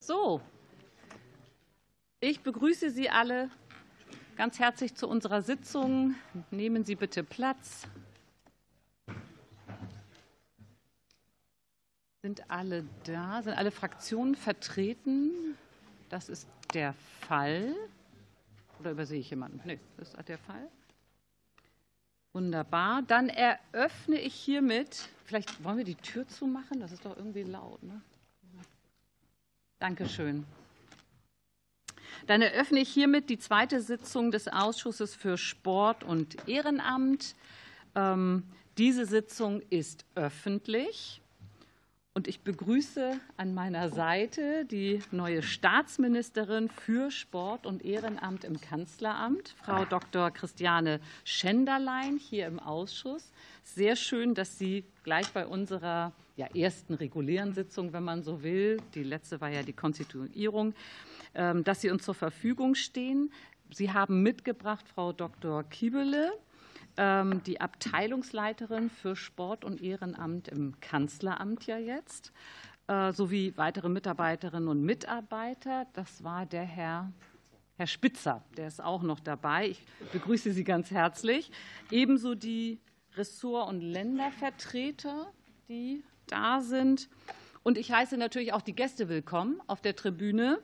So, ich begrüße Sie alle ganz herzlich zu unserer Sitzung. Nehmen Sie bitte Platz. Sind alle da? Sind alle Fraktionen vertreten? Das ist der Fall. Oder übersehe ich jemanden? Nee, das ist der Fall. Wunderbar. Dann eröffne ich hiermit, vielleicht wollen wir die Tür zumachen? Das ist doch irgendwie laut, ne? Dankeschön. Dann eröffne ich hiermit die zweite Sitzung des Ausschusses für Sport und Ehrenamt. Diese Sitzung ist öffentlich. Und ich begrüße an meiner Seite die neue Staatsministerin für Sport und Ehrenamt im Kanzleramt, Frau Dr. Christiane Schenderlein, hier im Ausschuss. Sehr schön, dass Sie gleich bei unserer ersten regulären Sitzung, wenn man so will, die letzte war ja die Konstituierung, dass Sie uns zur Verfügung stehen. Sie haben mitgebracht Frau Dr. Kiebele, die Abteilungsleiterin für Sport und Ehrenamt im Kanzleramt jetzt, sowie weitere Mitarbeiterinnen und Mitarbeiter. Das war der Herr Spitzer, der ist auch noch dabei. Ich begrüße Sie ganz herzlich. Ebenso die Ressort- und Ländervertreter, die da sind. Und ich heiße natürlich auch die Gäste willkommen auf der Tribüne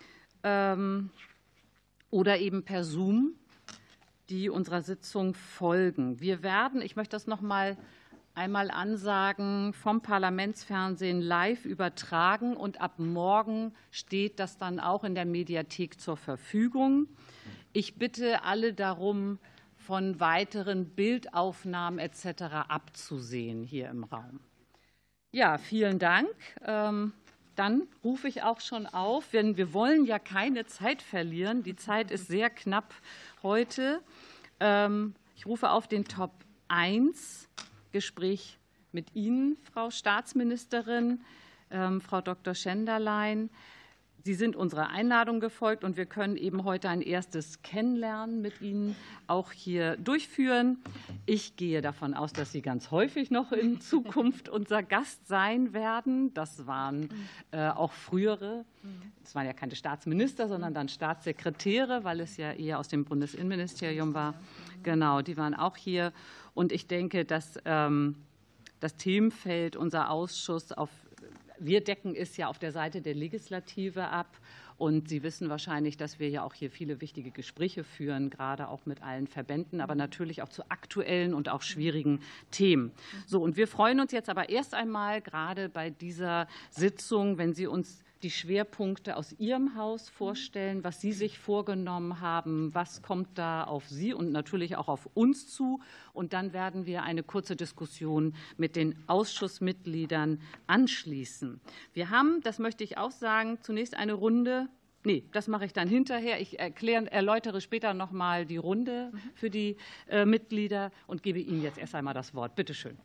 oder eben per Zoom, die unserer Sitzung folgen. Wir werden, ich möchte das noch einmal ansagen, vom Parlamentsfernsehen live übertragen und ab morgen steht das dann auch in der Mediathek zur Verfügung. Ich bitte alle darum, von weiteren Bildaufnahmen etc. abzusehen hier im Raum. Ja, vielen Dank. Dann rufe ich auch schon auf, denn wir wollen ja keine Zeit verlieren. Die Zeit ist sehr knapp heute. Ich rufe auf den Top 1 Gespräch mit Ihnen, Frau Staatsministerin, Frau Dr. Schenderlein. Sie sind unserer Einladung gefolgt und wir können eben heute ein erstes Kennenlernen mit Ihnen auch hier durchführen. Ich gehe davon aus, dass Sie ganz häufig noch in Zukunft unser Gast sein werden. Das waren auch frühere, es waren ja keine Staatsminister, sondern dann Staatssekretäre, weil es ja eher aus dem Bundesinnenministerium war. Genau, die waren auch hier. Und ich denke, dass das Themenfeld unser Ausschuss wir decken es ja auf der Seite der Legislative ab. Und Sie wissen wahrscheinlich, dass wir ja auch hier viele wichtige Gespräche führen, gerade auch mit allen Verbänden, aber natürlich auch zu aktuellen und auch schwierigen Themen. So, und wir freuen uns jetzt aber erst einmal gerade bei dieser Sitzung, wenn Sie uns die Schwerpunkte aus Ihrem Haus vorstellen, was Sie sich vorgenommen haben, was kommt da auf Sie und natürlich auch auf uns zu. Und dann werden wir eine kurze Diskussion mit den Ausschussmitgliedern anschließen. Wir haben, das möchte ich auch sagen, zunächst eine Runde. Nee, das mache ich dann hinterher. Ich erläutere später noch mal die Runde für die Mitglieder und gebe Ihnen jetzt erst einmal das Wort. Bitte schön.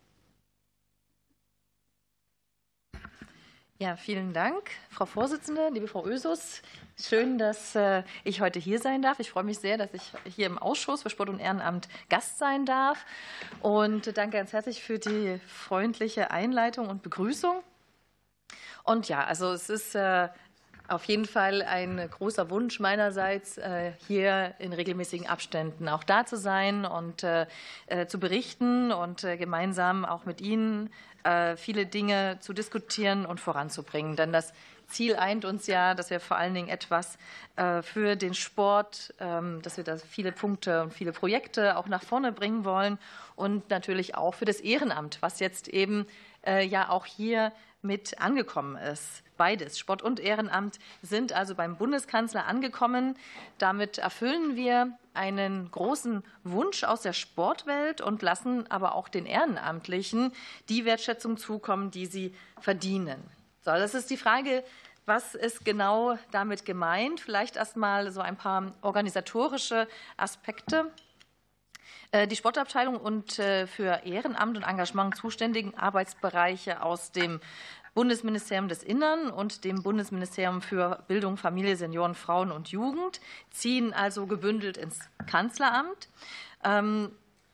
Ja, vielen Dank, Frau Vorsitzende, liebe Frau Oesus. Schön, dass ich heute hier sein darf. Ich freue mich sehr, dass ich hier im Ausschuss für Sport und Ehrenamt Gast sein darf. Und danke ganz herzlich für die freundliche Einleitung und Begrüßung. Und ja, also es ist auf jeden Fall ein großer Wunsch meinerseits, hier in regelmäßigen Abständen auch da zu sein und zu berichten und gemeinsam auch mit Ihnen viele Dinge zu diskutieren und voranzubringen. Denn das Ziel eint uns ja, dass wir vor allen Dingen etwas für den Sport, dass wir da viele Punkte und viele Projekte auch nach vorne bringen wollen und natürlich auch für das Ehrenamt, was jetzt eben ja auch hier mit angekommen ist. Beides, Sport und Ehrenamt, sind also beim Bundeskanzler angekommen. Damit erfüllen wir einen großen Wunsch aus der Sportwelt und lassen aber auch den Ehrenamtlichen die Wertschätzung zukommen, die sie verdienen. So, das ist die Frage, was ist genau damit gemeint? Vielleicht erst mal so ein paar organisatorische Aspekte. Die Sportabteilung und für Ehrenamt und Engagement zuständigen Arbeitsbereiche aus dem Bundesministerium des Innern und dem Bundesministerium für Bildung, Familie, Senioren, Frauen und Jugend ziehen also gebündelt ins Kanzleramt.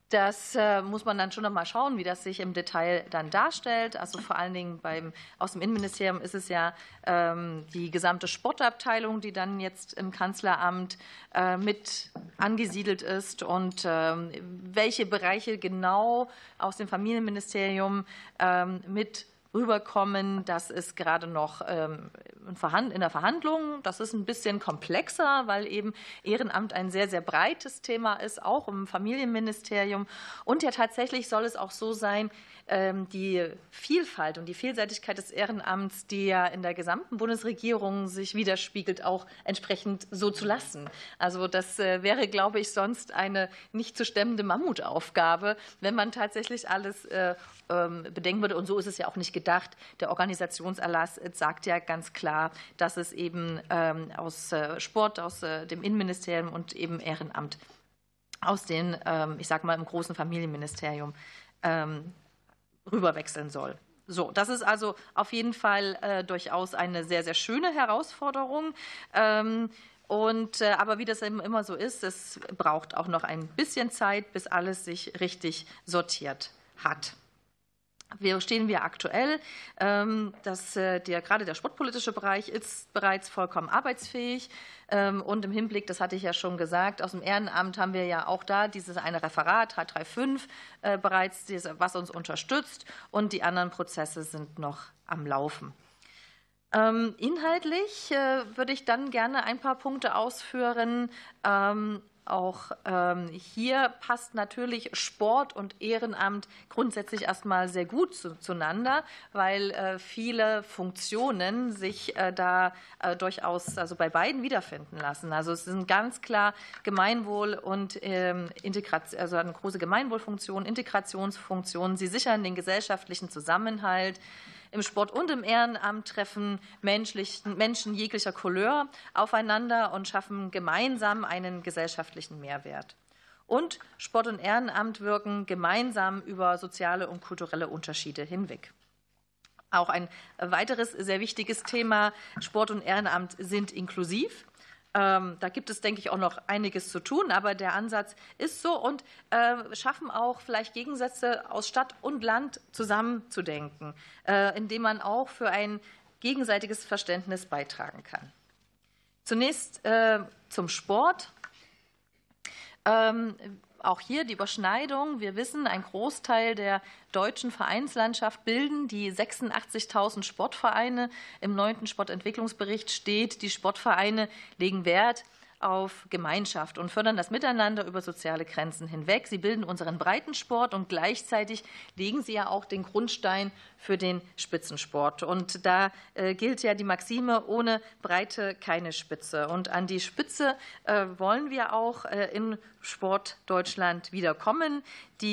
Das muss man dann schon noch mal schauen, wie das sich im Detail dann darstellt. Also vor allen Dingen aus dem Innenministerium ist es ja die gesamte Sportabteilung, die dann jetzt im Kanzleramt mit angesiedelt ist, und welche Bereiche genau aus dem Familienministerium mit rüberkommen. Das ist gerade noch in der Verhandlung. Das ist ein bisschen komplexer, weil eben Ehrenamt ein sehr, sehr breites Thema ist, auch im Familienministerium. Und ja, tatsächlich soll es auch so sein, die Vielfalt und die Vielseitigkeit des Ehrenamts, die ja in der gesamten Bundesregierung sich widerspiegelt, auch entsprechend so zu lassen. Also das wäre, glaube ich, sonst eine nicht zu stemmende Mammutaufgabe, wenn man tatsächlich alles bedenken würde. Und so ist es ja auch nicht gedacht. Der Organisationserlass sagt ja ganz klar, dass es eben aus Sport, aus dem Innenministerium und eben Ehrenamt aus den, ich sage mal, im großen Familienministerium rüberwechseln soll. So, das ist also auf jeden Fall durchaus eine sehr, sehr schöne Herausforderung. Aber wie das eben immer so ist, es braucht auch noch ein bisschen Zeit, bis alles sich richtig sortiert hat. Wo stehen wir aktuell? Gerade der sportpolitische Bereich ist bereits vollkommen arbeitsfähig. Und im Hinblick, das hatte ich ja schon gesagt, aus dem Ehrenamt haben wir ja auch da dieses eine Referat, H35, bereits, was uns unterstützt. Und die anderen Prozesse sind noch am Laufen. Inhaltlich würde ich dann gerne ein paar Punkte ausführen. Auch hier passt natürlich Sport und Ehrenamt grundsätzlich erstmal sehr gut zueinander, weil viele Funktionen sich da durchaus also bei beiden wiederfinden lassen. Also es sind ganz klar Gemeinwohl und Integration, also eine große Gemeinwohlfunktion, Integrationsfunktion. Sie sichern den gesellschaftlichen Zusammenhalt. Im Sport und im Ehrenamt treffen Menschen jeglicher Couleur aufeinander und schaffen gemeinsam einen gesellschaftlichen Mehrwert. Und Sport und Ehrenamt wirken gemeinsam über soziale und kulturelle Unterschiede hinweg. Auch ein weiteres sehr wichtiges Thema: Sport und Ehrenamt sind inklusiv. Da gibt es, denke ich, auch noch einiges zu tun, aber der Ansatz ist so, und schaffen auch vielleicht Gegensätze aus Stadt und Land zusammenzudenken, indem man auch für ein gegenseitiges Verständnis beitragen kann. Zunächst zum Sport. Auch hier die Überschneidung. Wir wissen, ein Großteil der deutschen Vereinslandschaft bilden die 86.000 Sportvereine. Im 9. Sportentwicklungsbericht steht, die Sportvereine legen Wert auf Gemeinschaft und fördern das Miteinander über soziale Grenzen hinweg. Sie bilden unseren Breitensport und gleichzeitig legen sie ja auch den Grundstein für den Spitzensport. Und da gilt ja die Maxime: ohne Breite keine Spitze. Und an die Spitze wollen wir auch in Sport Deutschland wiederkommen.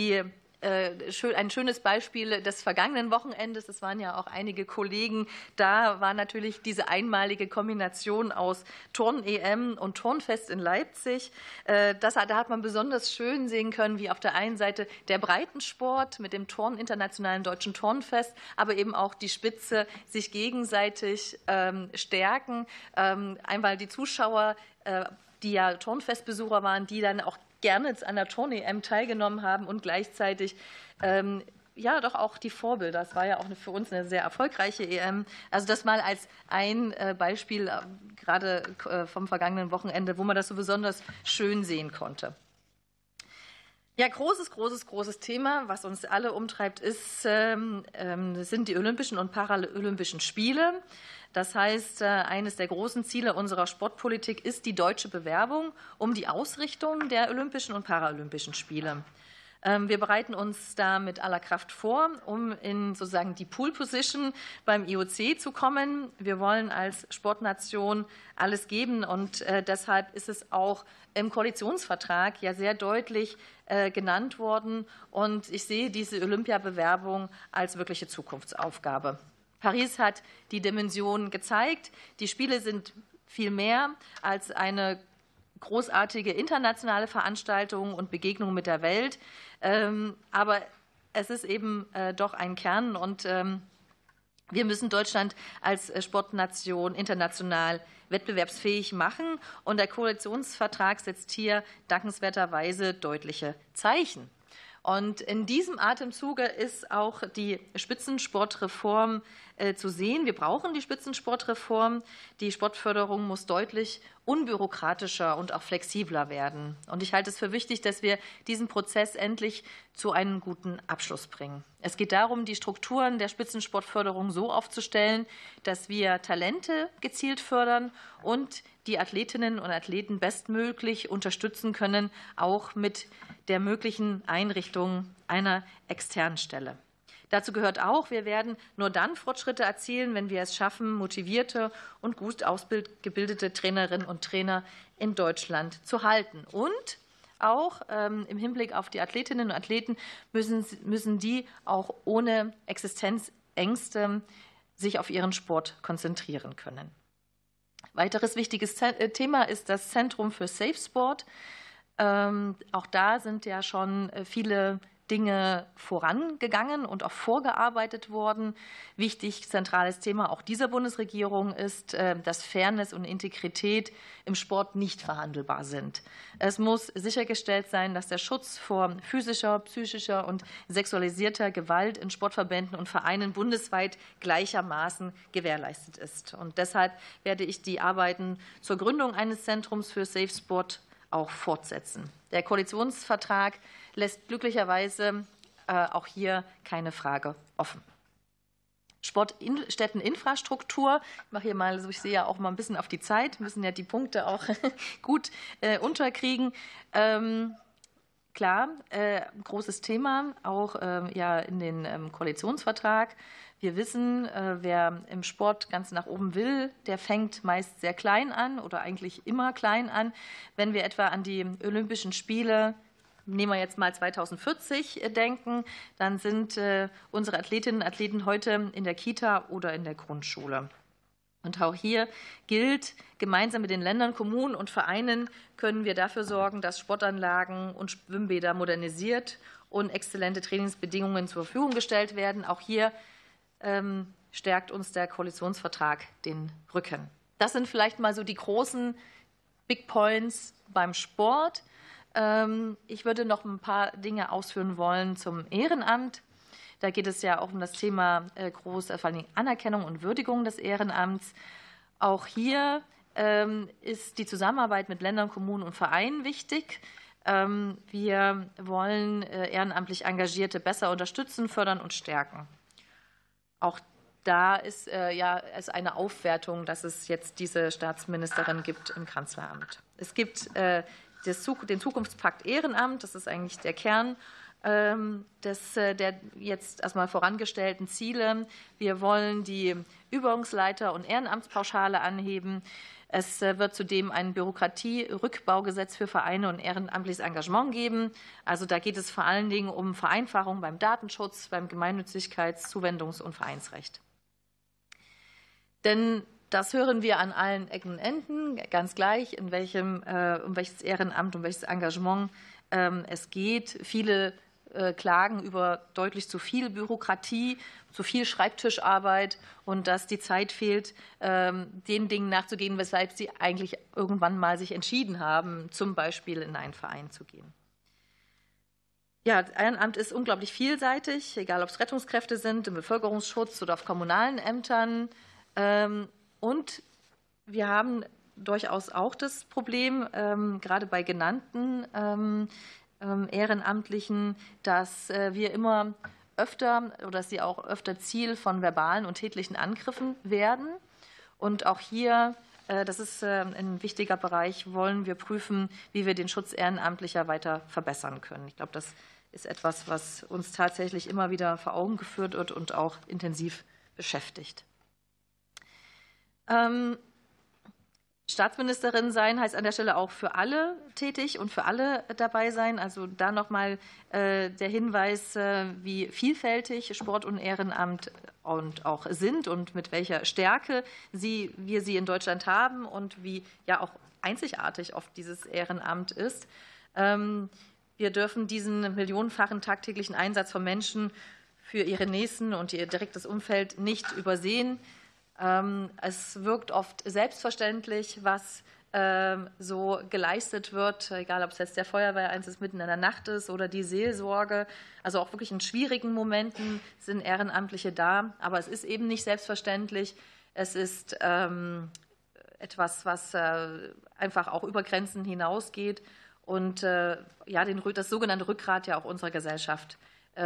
Ein schönes Beispiel des vergangenen Wochenendes, es waren ja auch einige Kollegen da, war natürlich diese einmalige Kombination aus Turn-EM und Turnfest in Leipzig. Da hat man besonders schön sehen können, wie auf der einen Seite der Breitensport mit dem Internationalen Deutschen Turnfest, aber eben auch die Spitze sich gegenseitig stärken. Einmal die Zuschauer, die ja Turnfestbesucher waren, die dann auch gerne an der Turn-EM teilgenommen haben, und gleichzeitig doch auch die Vorbilder. Das war ja auch für uns eine sehr erfolgreiche EM. Also das mal als ein Beispiel gerade vom vergangenen Wochenende, wo man das so besonders schön sehen konnte. Ja, großes Thema, was uns alle umtreibt, sind die Olympischen und Paralympischen Spiele. Das heißt, eines der großen Ziele unserer Sportpolitik ist die deutsche Bewerbung um die Ausrichtung der Olympischen und Paralympischen Spiele. Wir bereiten uns da mit aller Kraft vor, um in sozusagen die Pole-Position beim IOC zu kommen. Wir wollen als Sportnation alles geben, und deshalb ist es auch im Koalitionsvertrag ja sehr deutlich genannt worden. Und ich sehe diese Olympiabewerbung als wirkliche Zukunftsaufgabe. Paris hat die Dimension gezeigt. Die Spiele sind viel mehr als eine großartige internationale Veranstaltung und Begegnung mit der Welt. Aber es ist eben doch ein Kern, und wir müssen Deutschland als Sportnation international wettbewerbsfähig machen. Und der Koalitionsvertrag setzt hier dankenswerterweise deutliche Zeichen. Und in diesem Atemzuge ist auch die Spitzensportreform zu sehen. Wir brauchen die Spitzensportreform. Die Sportförderung muss deutlich unbürokratischer und auch flexibler werden. Und ich halte es für wichtig, dass wir diesen Prozess endlich zu einem guten Abschluss bringen. Es geht darum, die Strukturen der Spitzensportförderung so aufzustellen, dass wir Talente gezielt fördern und die Athletinnen und Athleten bestmöglich unterstützen können, auch mit der möglichen Einrichtung einer externen Stelle. Dazu gehört auch, wir werden nur dann Fortschritte erzielen, wenn wir es schaffen, motivierte und gut ausgebildete Trainerinnen und Trainer in Deutschland zu halten. Und auch im Hinblick auf die Athletinnen und Athleten müssen die auch ohne Existenzängste sich auf ihren Sport konzentrieren können. Weiteres wichtiges Thema ist das Zentrum für Safe Sport. Auch da sind ja schon viele Dinge vorangegangen und auch vorgearbeitet worden. Wichtig, zentrales Thema auch dieser Bundesregierung ist, dass Fairness und Integrität im Sport nicht verhandelbar sind. Es muss sichergestellt sein, dass der Schutz vor physischer, psychischer und sexualisierter Gewalt in Sportverbänden und Vereinen bundesweit gleichermaßen gewährleistet ist. Und deshalb werde ich die Arbeiten zur Gründung eines Zentrums für Safe Sport auch fortsetzen. Der Koalitionsvertrag lässt glücklicherweise auch hier keine Frage offen. Sportstätteninfrastruktur. Ich mache hier mal, also ich sehe ja auch mal ein bisschen auf die Zeit, müssen ja die Punkte auch gut unterkriegen. Klar, großes Thema, auch ja in den Koalitionsvertrag. Wir wissen, wer im Sport ganz nach oben will, der fängt meist sehr klein an oder eigentlich immer klein an. Wenn wir etwa an die Olympischen Spiele, nehmen wir jetzt mal 2040 denken, dann sind unsere Athletinnen und Athleten heute in der Kita oder in der Grundschule. Und auch hier gilt, gemeinsam mit den Ländern, Kommunen und Vereinen können wir dafür sorgen, dass Sportanlagen und Schwimmbäder modernisiert und exzellente Trainingsbedingungen zur Verfügung gestellt werden. Auch hier stärkt uns der Koalitionsvertrag den Rücken. Das sind vielleicht mal so die großen Big Points beim Sport. Ich würde noch ein paar Dinge ausführen wollen zum Ehrenamt. Da geht es ja auch um das Thema vor allem Anerkennung und Würdigung des Ehrenamts. Auch hier ist die Zusammenarbeit mit Ländern, Kommunen und Vereinen wichtig. Wir wollen ehrenamtlich Engagierte besser unterstützen, fördern und stärken. Auch da ist ja es eine Aufwertung, dass es jetzt diese Staatsministerin gibt im Kanzleramt. Es gibt den Zukunftspakt Ehrenamt, das ist eigentlich der Kern der jetzt erstmal vorangestellten Ziele. Wir wollen die Übungsleiter- und Ehrenamtspauschale anheben. Es wird zudem ein Bürokratie-Rückbaugesetz für Vereine und ehrenamtliches Engagement geben. Also da geht es vor allen Dingen um Vereinfachung beim Datenschutz, beim Gemeinnützigkeits-, Zuwendungs- und Vereinsrecht. Denn das hören wir an allen Ecken und Enden, ganz gleich, um welches Ehrenamt, um welches Engagement es geht. Viele klagen über deutlich zu viel Bürokratie, zu viel Schreibtischarbeit und dass die Zeit fehlt, den Dingen nachzugehen, weshalb sie eigentlich irgendwann mal sich entschieden haben, zum Beispiel in einen Verein zu gehen. Ja, Ehrenamt ist unglaublich vielseitig, egal ob es Rettungskräfte sind, im Bevölkerungsschutz oder auf kommunalen Ämtern. Und wir haben durchaus auch das Problem, gerade bei genannten Ehrenamtlichen, dass wir immer öfter oder dass sie auch öfter Ziel von verbalen und tätlichen Angriffen werden. Und auch hier, das ist ein wichtiger Bereich, wollen wir prüfen, wie wir den Schutz Ehrenamtlicher weiter verbessern können. Ich glaube, das ist etwas, was uns tatsächlich immer wieder vor Augen geführt wird und auch intensiv beschäftigt. Staatsministerin sein heißt an der Stelle auch für alle tätig und für alle dabei sein. Also da nochmal der Hinweis, wie vielfältig Sport und Ehrenamt und auch sind und mit welcher Stärke wir sie in Deutschland haben und wie ja auch einzigartig oft dieses Ehrenamt ist. Wir dürfen diesen millionenfachen tagtäglichen Einsatz von Menschen für ihre Nächsten und ihr direktes Umfeld nicht übersehen. Es wirkt oft selbstverständlich, was so geleistet wird, egal ob es jetzt der Feuerwehreinsatz mitten in der Nacht ist oder die Seelsorge. Also auch wirklich in schwierigen Momenten sind Ehrenamtliche da, aber es ist eben nicht selbstverständlich. Es ist etwas, was einfach auch über Grenzen hinausgeht und das sogenannte Rückgrat ja auch unserer Gesellschaft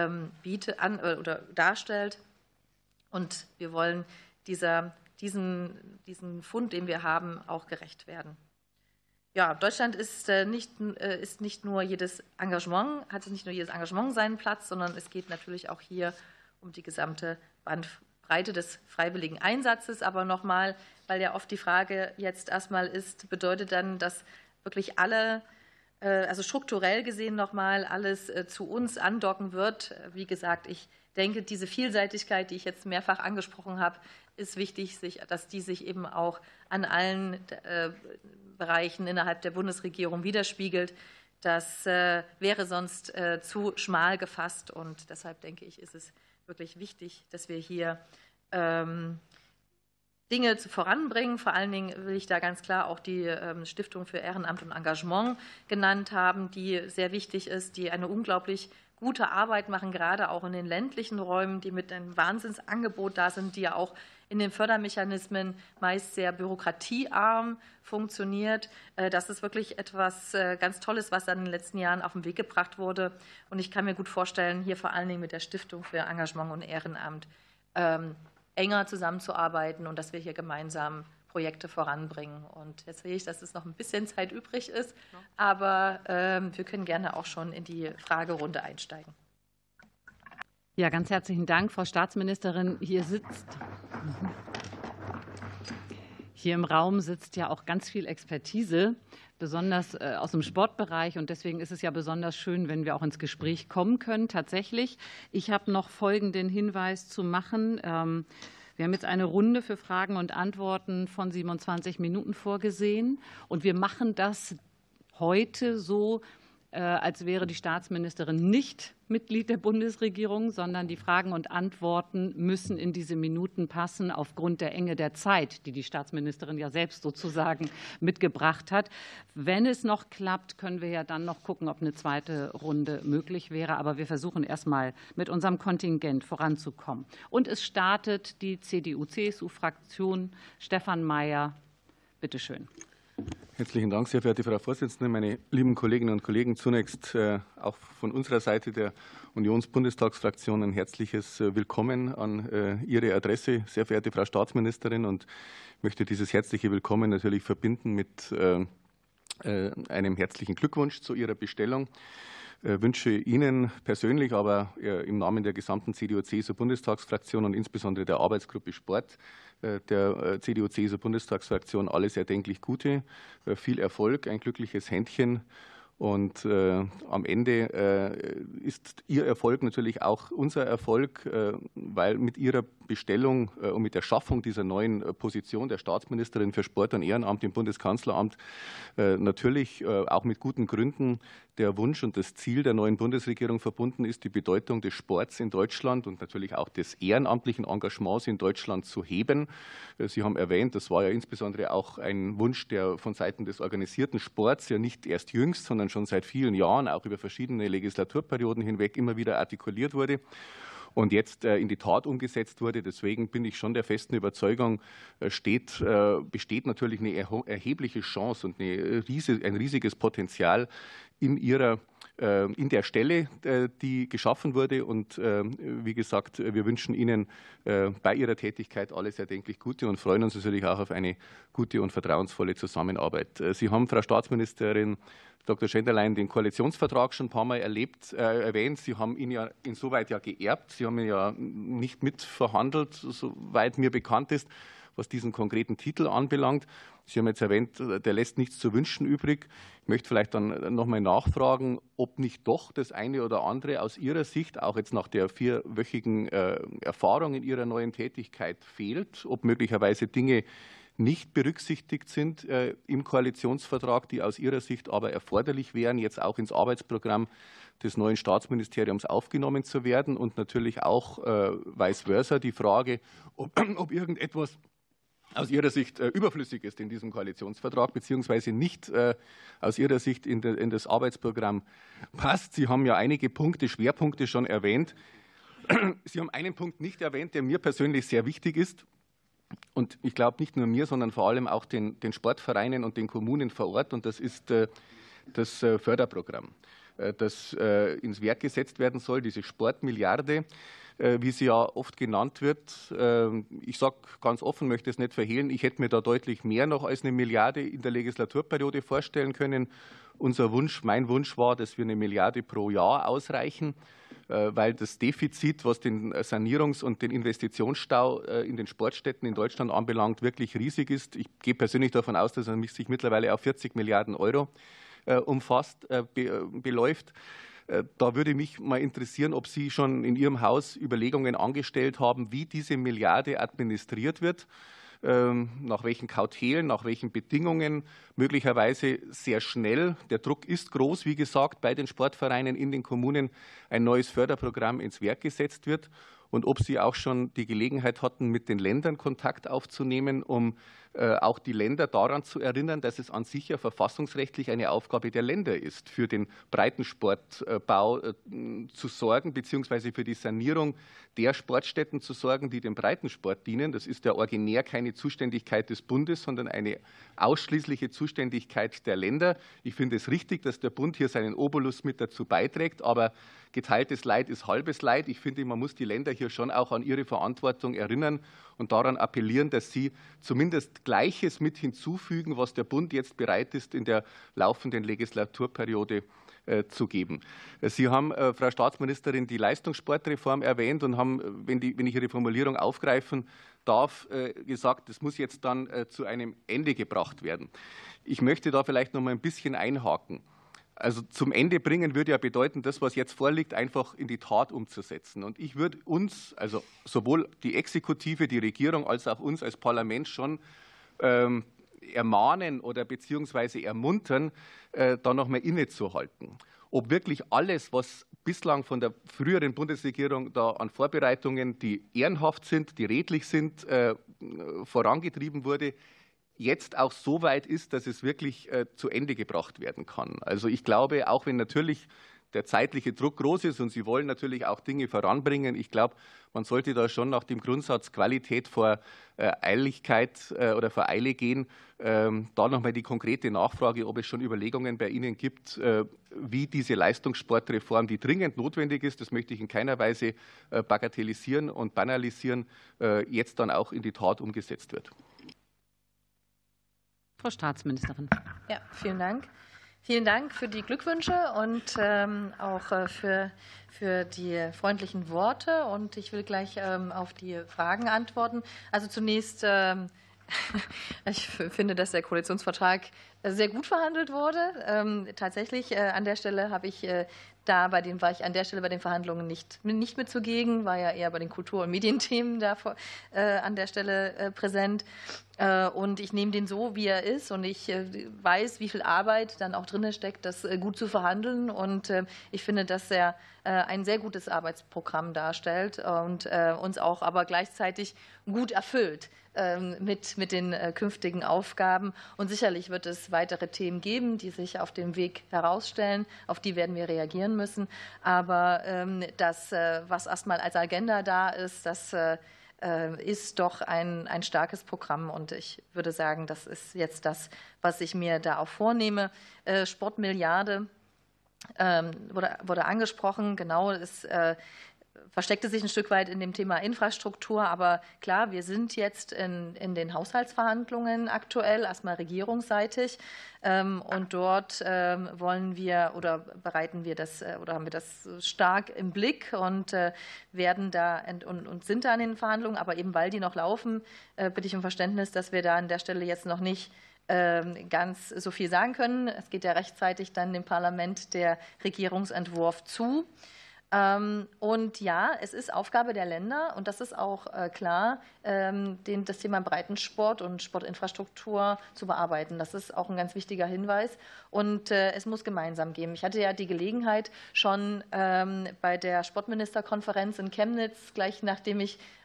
darstellt. Und wir wollen diesen Fund, den wir haben, auch gerecht werden. Ja, Deutschland hat nicht nur jedes Engagement seinen Platz, sondern es geht natürlich auch hier um die gesamte Bandbreite des freiwilligen Einsatzes. Aber nochmal, weil ja oft die Frage jetzt erstmal ist, bedeutet dann, dass wirklich alle, also strukturell gesehen nochmal alles zu uns andocken wird. Wie gesagt, ich denke, diese Vielseitigkeit, die ich jetzt mehrfach angesprochen habe, ist wichtig, dass die sich eben auch an allen Bereichen innerhalb der Bundesregierung widerspiegelt. Das wäre sonst zu schmal gefasst. Und deshalb denke ich, ist es wirklich wichtig, dass wir hier Dinge voranbringen. Vor allen Dingen will ich da ganz klar auch die Stiftung für Ehrenamt und Engagement genannt haben, die sehr wichtig ist, die eine unglaublich gute Arbeit machen, gerade auch in den ländlichen Räumen, die mit einem Wahnsinnsangebot da sind, die ja auch in den Fördermechanismen meist sehr bürokratiearm funktioniert. Das ist wirklich etwas ganz Tolles, was dann in den letzten Jahren auf den Weg gebracht wurde. Und ich kann mir gut vorstellen, hier vor allen Dingen mit der Stiftung für Engagement und Ehrenamt enger zusammenzuarbeiten und dass wir hier gemeinsam Projekte voranbringen. Und jetzt sehe ich, dass es noch ein bisschen Zeit übrig ist, aber wir können gerne auch schon in die Fragerunde einsteigen. Ja, ganz herzlichen Dank, Frau Staatsministerin. Hier im Raum sitzt ja auch ganz viel Expertise, besonders aus dem Sportbereich. Und deswegen ist es ja besonders schön, wenn wir auch ins Gespräch kommen können. Tatsächlich, ich habe noch folgenden Hinweis zu machen. Wir haben jetzt eine Runde für Fragen und Antworten von 27 Minuten vorgesehen. Und wir machen das heute so, als wäre die Staatsministerin nicht Mitglied der Bundesregierung, sondern die Fragen und Antworten müssen in diese Minuten passen, aufgrund der Enge der Zeit, die die Staatsministerin ja selbst sozusagen mitgebracht hat. Wenn es noch klappt, können wir ja dann noch gucken, ob eine zweite Runde möglich wäre. Aber wir versuchen erst mal mit unserem Kontingent voranzukommen. Und es startet die CDU-CSU-Fraktion. Stefan Mayer, bitteschön. Herzlichen Dank, sehr verehrte Frau Vorsitzende, meine lieben Kolleginnen und Kollegen. Zunächst auch von unserer Seite der Unionsbundestagsfraktion ein herzliches Willkommen an Ihre Adresse, sehr verehrte Frau Staatsministerin, und möchte dieses herzliche Willkommen natürlich verbinden mit einem herzlichen Glückwunsch zu Ihrer Bestellung. Wünsche Ihnen persönlich, aber im Namen der gesamten CDU-CSU-Bundestagsfraktion und insbesondere der Arbeitsgruppe Sport der CDU-CSU-Bundestagsfraktion alles erdenklich Gute, viel Erfolg, ein glückliches Händchen. Und am Ende ist Ihr Erfolg natürlich auch unser Erfolg, weil mit Ihrer Bestellung und mit der Schaffung dieser neuen Position der Staatsministerin für Sport und Ehrenamt im Bundeskanzleramt natürlich auch mit guten Gründen der Wunsch und das Ziel der neuen Bundesregierung verbunden ist, die Bedeutung des Sports in Deutschland und natürlich auch des ehrenamtlichen Engagements in Deutschland zu heben. Sie haben erwähnt, das war ja insbesondere auch ein Wunsch, der von Seiten des organisierten Sports ja nicht erst jüngst, sondern schon seit vielen Jahren, auch über verschiedene Legislaturperioden hinweg, immer wieder artikuliert wurde und jetzt in die Tat umgesetzt wurde. Deswegen bin ich schon der festen Überzeugung, besteht natürlich eine erhebliche Chance und ein riesiges Potenzial in der Stelle, die geschaffen wurde. Und wie gesagt, wir wünschen Ihnen bei Ihrer Tätigkeit alles erdenklich Gute und freuen uns natürlich auch auf eine gute und vertrauensvolle Zusammenarbeit. Sie haben, Frau Staatsministerin Dr. Schenderlein, den Koalitionsvertrag schon ein paar Mal erwähnt. Sie haben ihn ja insoweit ja geerbt. Sie haben ihn ja nicht mitverhandelt, soweit mir bekannt ist, was diesen konkreten Titel anbelangt. Sie haben jetzt erwähnt, der lässt nichts zu wünschen übrig. Ich möchte vielleicht dann noch mal nachfragen, ob nicht doch das eine oder andere aus Ihrer Sicht, auch jetzt nach der 4-wöchigen Erfahrung in Ihrer neuen Tätigkeit, fehlt, ob möglicherweise Dinge nicht berücksichtigt sind im Koalitionsvertrag, die aus Ihrer Sicht aber erforderlich wären, jetzt auch ins Arbeitsprogramm des neuen Staatsministeriums aufgenommen zu werden, und natürlich auch vice versa die Frage, ob irgendetwas aus Ihrer Sicht überflüssig ist in diesem Koalitionsvertrag, beziehungsweise nicht aus Ihrer Sicht in das Arbeitsprogramm passt. Sie haben ja einige Punkte, Schwerpunkte schon erwähnt. Sie haben einen Punkt nicht erwähnt, der mir persönlich sehr wichtig ist. Und ich glaube nicht nur mir, sondern vor allem auch den Sportvereinen und den Kommunen vor Ort. Und das ist das Förderprogramm, das ins Werk gesetzt werden soll, diese Sportmilliarde, wie sie ja oft genannt wird. Ich sage ganz offen, möchte es nicht verhehlen, ich hätte mir da deutlich mehr noch als eine Milliarde in der Legislaturperiode vorstellen können. Mein Wunsch war, dass wir 1 Milliarde pro Jahr ausreichen, weil das Defizit, was den Sanierungs- und den Investitionsstau in den Sportstätten in Deutschland anbelangt, wirklich riesig ist. Ich gehe persönlich davon aus, dass er sich mittlerweile auf 40 Milliarden Euro beläuft. Da würde mich mal interessieren, ob Sie schon in Ihrem Haus Überlegungen angestellt haben, wie diese Milliarde administriert wird, nach welchen Kautelen, nach welchen Bedingungen, möglicherweise sehr schnell. Der Druck ist groß, wie gesagt, bei den Sportvereinen in den Kommunen ein neues Förderprogramm ins Werk gesetzt wird. Und ob Sie auch schon die Gelegenheit hatten, mit den Ländern Kontakt aufzunehmen, um auch die Länder daran zu erinnern, dass es an sich ja verfassungsrechtlich eine Aufgabe der Länder ist, für den Breitensportbau zu sorgen, beziehungsweise für die Sanierung der Sportstätten zu sorgen, die dem Breitensport dienen. Das ist ja originär keine Zuständigkeit des Bundes, sondern eine ausschließliche Zuständigkeit der Länder. Ich finde es richtig, dass der Bund hier seinen Obolus mit dazu beiträgt, aber geteiltes Leid ist halbes Leid. Ich finde, man muss die Länder hier schon auch an ihre Verantwortung erinnern und daran appellieren, dass sie zumindest Gleiches mit hinzufügen, was der Bund jetzt bereit ist, in der laufenden Legislaturperiode zu geben. Sie haben, Frau Staatsministerin, die Leistungssportreform erwähnt und haben, wenn ich Ihre Formulierung aufgreifen darf, gesagt, das muss jetzt dann zu einem Ende gebracht werden. Ich möchte da vielleicht noch mal ein bisschen einhaken. Also zum Ende bringen würde ja bedeuten, das, was jetzt vorliegt, einfach in die Tat umzusetzen. Und ich würde uns, also sowohl die Exekutive, die Regierung, als auch uns als Parlament schon ermahnen oder beziehungsweise ermuntern, da noch mal innezuhalten. Ob wirklich alles, was bislang von der früheren Bundesregierung da an Vorbereitungen, die ehrenhaft sind, die redlich sind, vorangetrieben wurde, jetzt auch so weit ist, dass es wirklich zu Ende gebracht werden kann. Also ich glaube, auch wenn natürlich der zeitliche Druck groß ist und Sie wollen natürlich auch Dinge voranbringen, ich glaube, man sollte da schon nach dem Grundsatz Qualität vor Eiligkeit oder vor Eile gehen. Da nochmal die konkrete Nachfrage, ob es schon Überlegungen bei Ihnen gibt, wie diese Leistungssportreform, die dringend notwendig ist, das möchte ich in keiner Weise bagatellisieren und banalisieren, jetzt dann auch in die Tat umgesetzt wird. Frau Staatsministerin. Ja, vielen Dank. Vielen Dank für die Glückwünsche und auch für die freundlichen Worte. Und ich will gleich auf die Fragen antworten. Also zunächst, ich finde, dass der Koalitionsvertrag sehr gut verhandelt wurde. Tatsächlich an der Stelle war ich an der Stelle bei den Verhandlungen nicht mit zugegen, war ja eher bei den Kultur- und Medienthemen da an der Stelle präsent. Und ich nehme den so, wie er ist. Und ich weiß, wie viel Arbeit dann auch drin steckt, das gut zu verhandeln. Und ich finde, dass er ein sehr gutes Arbeitsprogramm darstellt und uns auch aber gleichzeitig gut erfüllt mit den künftigen Aufgaben. Und sicherlich wird es weitere Themen geben, die sich auf dem Weg herausstellen. Auf die werden wir reagieren müssen. Aber das, was erstmal als Agenda da ist, das ist doch ein starkes Programm. Und ich würde sagen, das ist jetzt das, was ich mir da auch vornehme. Sportmilliarde wurde angesprochen. Genau, es versteckte sich ein Stück weit in dem Thema Infrastruktur. Aber klar, wir sind jetzt in den Haushaltsverhandlungen aktuell, erstmal regierungsseitig. Und dort wollen wir oder bereiten wir das oder haben wir das stark im Blick und werden da und sind da in den Verhandlungen. Aber eben weil die noch laufen, bitte ich um Verständnis, dass wir da an der Stelle jetzt noch nicht ganz so viel sagen können. Es geht ja rechtzeitig dann dem Parlament der Regierungsentwurf zu. Und ja, es ist Aufgabe der Länder, und das ist auch klar, das Thema Breitensport und Sportinfrastruktur zu bearbeiten. Das ist auch ein ganz wichtiger Hinweis. Und es muss gemeinsam gehen. Ich hatte ja die Gelegenheit, schon bei der Sportministerkonferenz in Chemnitz, gleich nachdem ich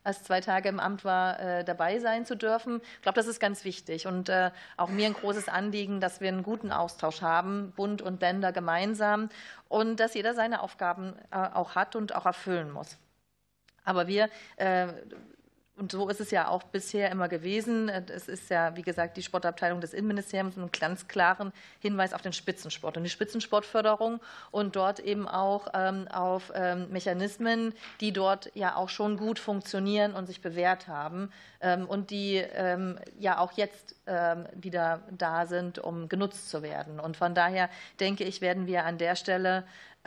als 2 Tage im Amt war, dabei sein zu dürfen. Ich glaube, das ist ganz wichtig und auch mir ein großes Anliegen, dass wir einen guten Austausch haben, Bund und Länder gemeinsam, und dass jeder seine Aufgaben auch hat und auch erfüllen muss. Aber wir und so ist es ja auch bisher immer gewesen. Es ist ja, wie gesagt, die Sportabteilung des Innenministeriums mit einem ganz klaren Hinweis auf den Spitzensport und die Spitzensportförderung und dort eben auch auf Mechanismen, die dort ja auch schon gut funktionieren und sich bewährt haben und die ja auch jetzt wieder da sind, um genutzt zu werden. Und von daher denke ich, werden wir an der Stelle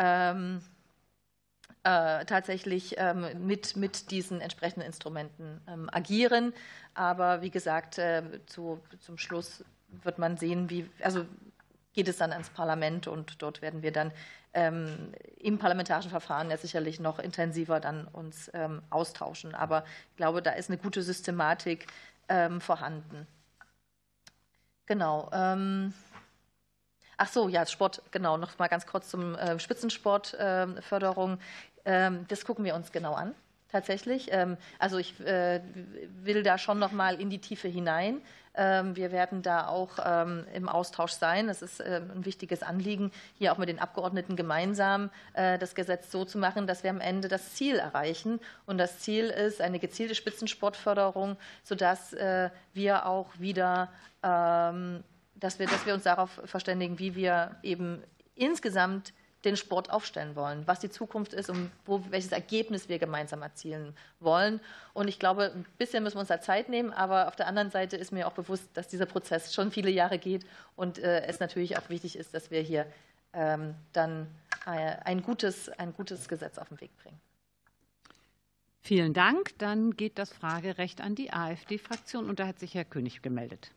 tatsächlich mit diesen entsprechenden Instrumenten agieren. Aber wie gesagt, zum Schluss wird man sehen, also geht es dann ans Parlament und dort werden wir dann im parlamentarischen Verfahren ja sicherlich noch intensiver dann uns austauschen. Aber ich glaube, da ist eine gute Systematik vorhanden. Genau. Ach so, ja, Sport, genau, noch mal ganz kurz zum Spitzensportförderung. Das gucken wir uns genau an, tatsächlich. Also ich will da schon noch mal in die Tiefe hinein. Wir werden da auch im Austausch sein. Es ist ein wichtiges Anliegen, hier auch mit den Abgeordneten gemeinsam das Gesetz so zu machen, dass wir am Ende das Ziel erreichen. Und das Ziel ist eine gezielte Spitzensportförderung, sodass wir auch wieder dass wir uns darauf verständigen, wie wir eben insgesamt den Sport aufstellen wollen, was die Zukunft ist und welches Ergebnis wir gemeinsam erzielen wollen. Und ich glaube, ein bisschen müssen wir uns da Zeit nehmen, aber auf der anderen Seite ist mir auch bewusst, dass dieser Prozess schon viele Jahre geht und es natürlich auch wichtig ist, dass wir hier dann ein gutes Gesetz auf den Weg bringen. Vielen Dank. Dann geht das Fragerecht an die AfD-Fraktion und da hat sich Herr König gemeldet.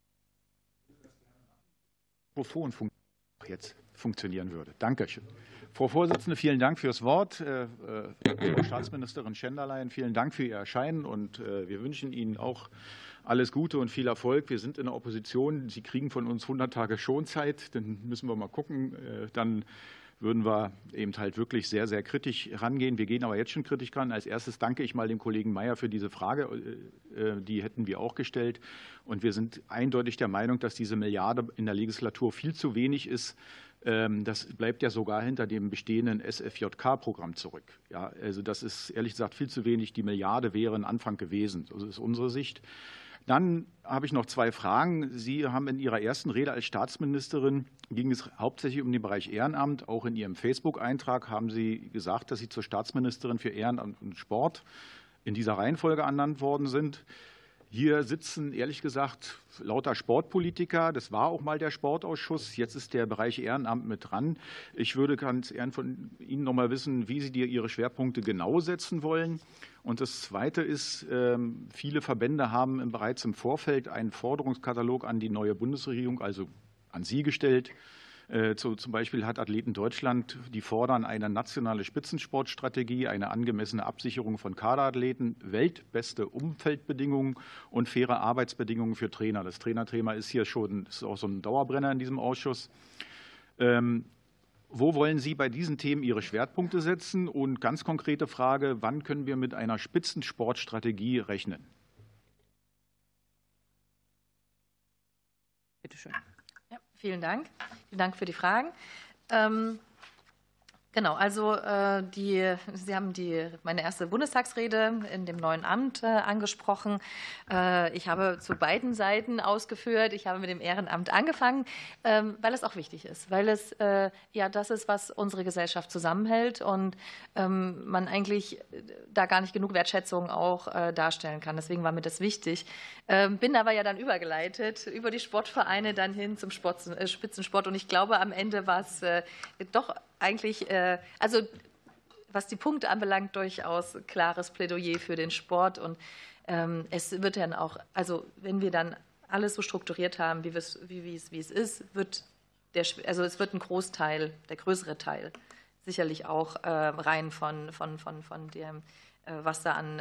Mikrofon jetzt funktionieren würde. Dankeschön. Frau Vorsitzende, vielen Dank fürs Wort. Frau Staatsministerin Schenderlein, vielen Dank für Ihr Erscheinen und wir wünschen Ihnen auch alles Gute und viel Erfolg. Wir sind in der Opposition. Sie kriegen von uns 100 Tage Schonzeit. Dann müssen wir mal gucken. Dann würden wir eben halt wirklich sehr, sehr kritisch rangehen. Wir gehen aber jetzt schon kritisch ran. Als erstes danke ich mal dem Kollegen Mayer für diese Frage. Die hätten wir auch gestellt. Und wir sind eindeutig der Meinung, dass diese Milliarde in der Legislatur viel zu wenig ist. Das bleibt ja sogar hinter dem bestehenden SFJK-Programm zurück. Ja, also das ist ehrlich gesagt viel zu wenig. Die Milliarde wäre ein Anfang gewesen. Das ist unsere Sicht. Dann habe ich noch 2 Fragen. Sie haben in Ihrer ersten Rede als Staatsministerin, ging es hauptsächlich um den Bereich Ehrenamt. Auch in Ihrem Facebook-Eintrag haben Sie gesagt, dass Sie zur Staatsministerin für Ehrenamt und Sport in dieser Reihenfolge ernannt worden sind. Hier sitzen, ehrlich gesagt, lauter Sportpolitiker. Das war auch mal der Sportausschuss. Jetzt ist der Bereich Ehrenamt mit dran. Ich würde ganz gern von Ihnen noch mal wissen, wie Sie Ihre Schwerpunkte genau setzen wollen. Und das Zweite ist, viele Verbände haben bereits im Vorfeld einen Forderungskatalog an die neue Bundesregierung, also an Sie, gestellt. Zum Beispiel hat Athleten Deutschland, die fordern eine nationale Spitzensportstrategie, eine angemessene Absicherung von Kaderathleten, weltbeste Umfeldbedingungen und faire Arbeitsbedingungen für Trainer. Das Trainerthema ist hier ist auch so ein Dauerbrenner in diesem Ausschuss. Wo wollen Sie bei diesen Themen Ihre Schwerpunkte setzen? Und ganz konkrete Frage, wann können wir mit einer Spitzensportstrategie rechnen? Bitte schön. Ja, vielen Dank. Vielen Dank für die Fragen. Genau, also Sie haben meine erste Bundestagsrede in dem neuen Amt angesprochen. Ich habe zu beiden Seiten ausgeführt. Ich habe mit dem Ehrenamt angefangen, weil es auch wichtig ist, weil es ja das ist, was unsere Gesellschaft zusammenhält und man eigentlich da gar nicht genug Wertschätzung auch darstellen kann. Deswegen war mir das wichtig. Bin aber ja dann übergeleitet über die Sportvereine dann hin zum Spitzensport und ich glaube, am Ende war es doch eigentlich, also was die Punkte anbelangt, durchaus klares Plädoyer für den Sport. Und es wird dann auch, also wenn wir dann alles so strukturiert haben, wie es ist, es wird ein Großteil, der größere Teil, sicherlich auch rein von dem, was da an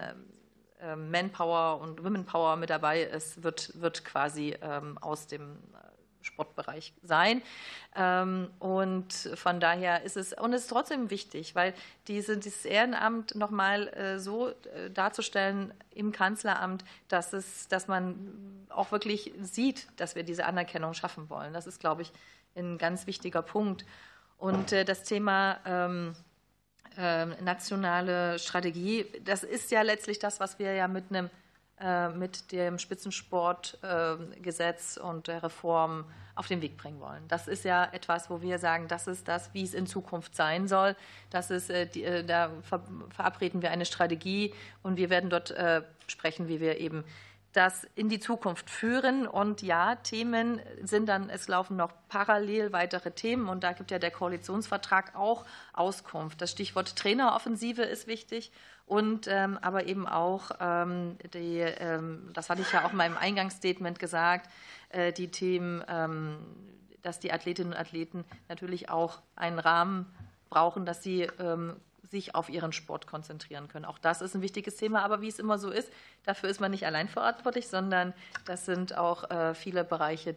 Manpower und Womenpower mit dabei ist, wird quasi aus dem Sportbereich sein. Und von daher ist es trotzdem wichtig, weil dieses Ehrenamt nochmal so darzustellen im Kanzleramt, dass man auch wirklich sieht, dass wir diese Anerkennung schaffen wollen. Das ist, glaube ich, ein ganz wichtiger Punkt. Und das Thema nationale Strategie, das ist ja letztlich das, was wir ja mit dem Spitzensportgesetz und der Reform auf den Weg bringen wollen. Das ist ja etwas, wo wir sagen, das ist das, wie es in Zukunft sein soll. Da verabreden wir eine Strategie und wir werden dort sprechen, wie wir eben das in die Zukunft führen. Und ja, Themen sind dann, es laufen noch parallel weitere Themen und da gibt ja der Koalitionsvertrag auch Auskunft. Das Stichwort Traineroffensive ist wichtig und aber eben auch, das hatte ich ja auch in meinem Eingangsstatement gesagt, die Themen, dass die Athletinnen und Athleten natürlich auch einen Rahmen brauchen, dass sie sich auf ihren Sport konzentrieren können. Auch das ist ein wichtiges Thema, aber wie es immer so ist, dafür ist man nicht allein verantwortlich, sondern das sind auch viele Bereiche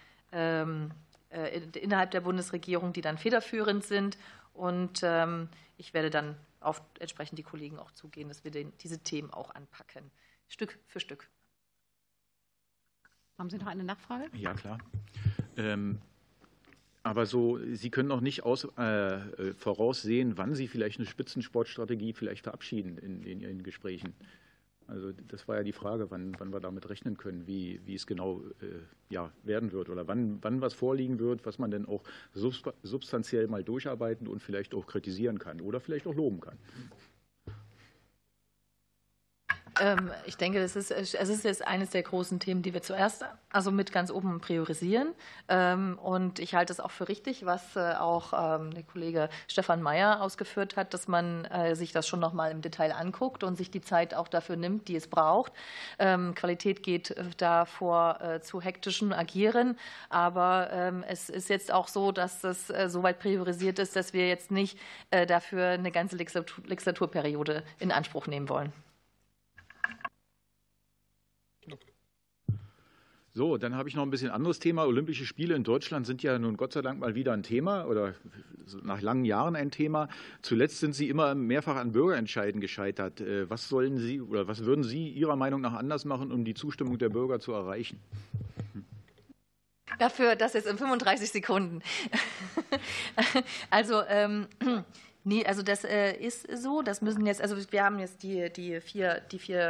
innerhalb der Bundesregierung, die dann federführend sind. Und ich werde dann auf entsprechend die Kollegen auch zugehen, dass wir diese Themen auch anpacken, Stück für Stück. Haben Sie noch eine Nachfrage? Ja, klar. Aber Sie können noch nicht voraussehen, wann Sie vielleicht eine Spitzensportstrategie vielleicht verabschieden in Ihren Gesprächen. Also das war ja die Frage, wann wir damit rechnen können, wie es genau werden wird oder wann was vorliegen wird, was man denn auch substanziell mal durcharbeiten und vielleicht auch kritisieren kann oder vielleicht auch loben kann. Ich denke, es ist jetzt eines der großen Themen, die wir zuerst mit ganz oben priorisieren. Und ich halte es auch für richtig, was auch der Kollege Stefan Mayer ausgeführt hat, dass man sich das schon noch mal im Detail anguckt und sich die Zeit auch dafür nimmt, die es braucht. Qualität geht da vor zu hektischem Agieren. Aber es ist jetzt auch so, dass das soweit priorisiert ist, dass wir jetzt nicht dafür eine ganze Legislaturperiode in Anspruch nehmen wollen. So, dann habe ich noch ein bisschen anderes Thema. Olympische Spiele in Deutschland sind ja nun Gott sei Dank mal wieder ein Thema oder nach langen Jahren ein Thema. Zuletzt sind Sie immer mehrfach an Bürgerentscheiden gescheitert. Was würden Sie Ihrer Meinung nach anders machen, um die Zustimmung der Bürger zu erreichen? Dafür, das jetzt in 35 Sekunden. Nee, also das ist so. Das müssen jetzt, wir haben jetzt die vier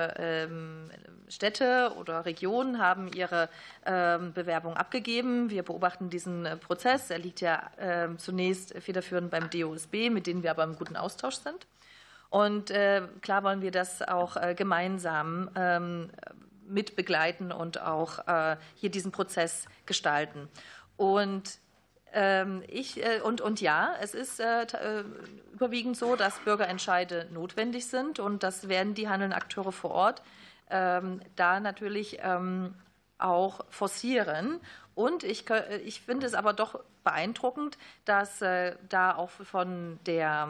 Städte oder Regionen haben ihre Bewerbung abgegeben. Wir beobachten diesen Prozess. Er liegt ja zunächst federführend beim DOSB, mit denen wir aber im guten Austausch sind. Und klar wollen wir das auch gemeinsam mit begleiten und auch hier diesen Prozess gestalten. Und ja, es ist überwiegend so, dass Bürgerentscheide notwendig sind und das werden die handelnden Akteure vor Ort da natürlich auch forcieren. Und ich finde es aber doch beeindruckend, dass da auch von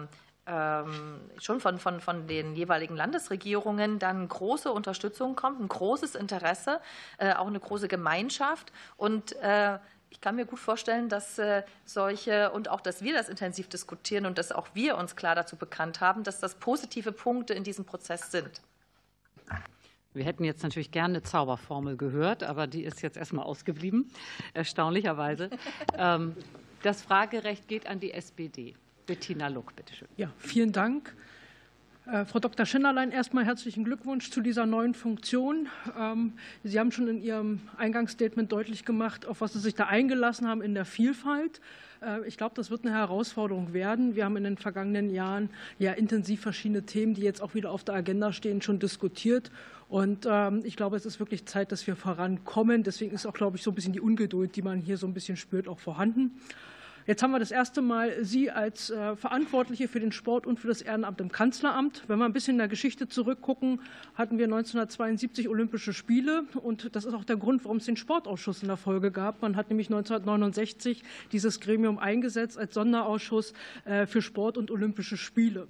den jeweiligen Landesregierungen dann große Unterstützung kommt, ein großes Interesse, auch eine große Gemeinschaft und ich kann mir gut vorstellen, dass dass wir das intensiv diskutieren und dass auch wir uns klar dazu bekannt haben, dass das positive Punkte in diesem Prozess sind. Wir hätten jetzt natürlich gerne eine Zauberformel gehört, aber die ist jetzt erstmal ausgeblieben, erstaunlicherweise. Das Fragerecht geht an die SPD. Bettina Luck, bitteschön. Ja, vielen Dank. Frau Dr. Schinderlein, erstmal herzlichen Glückwunsch zu dieser neuen Funktion. Sie haben schon in Ihrem Eingangsstatement deutlich gemacht, auf was Sie sich da eingelassen haben in der Vielfalt. Ich glaube, das wird eine Herausforderung werden. Wir haben in den vergangenen Jahren ja intensiv verschiedene Themen, die jetzt auch wieder auf der Agenda stehen, schon diskutiert. Und ich glaube, es ist wirklich Zeit, dass wir vorankommen. Deswegen ist auch, glaube ich, so ein bisschen die Ungeduld, die man hier so ein bisschen spürt, auch vorhanden. Jetzt haben wir das erste Mal Sie als Verantwortliche für den Sport und für das Ehrenamt im Kanzleramt. Wenn wir ein bisschen in der Geschichte zurückgucken, hatten wir 1972 Olympische Spiele. Und das ist auch der Grund, warum es den Sportausschuss in der Folge gab. Man hat nämlich 1969 dieses Gremium eingesetzt als Sonderausschuss für Sport und Olympische Spiele.